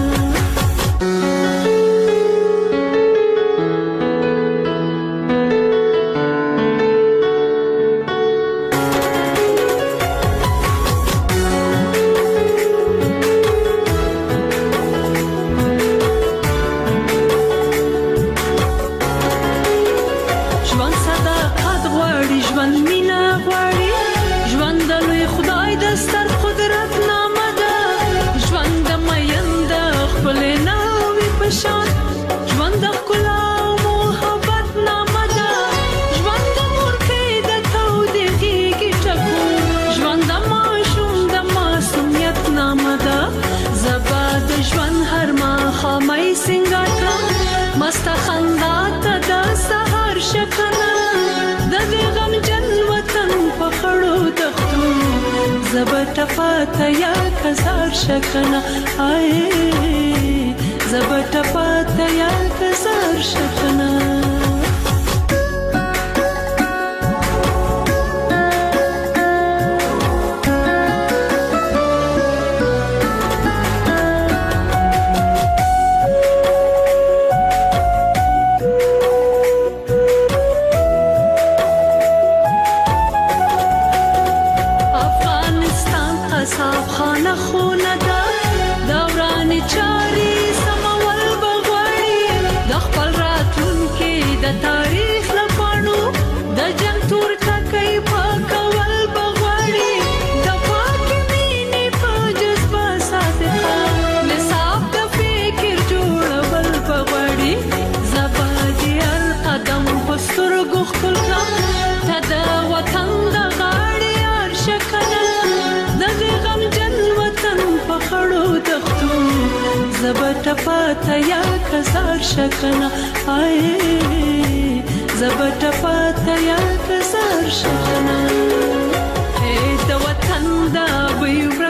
زبټ پاته یا کزار شکنه زبټ پاته یا کزار شکنه زبټ پاته یا کزار شکنه زبټ پاته یا کزار شکنه د وطن دا وی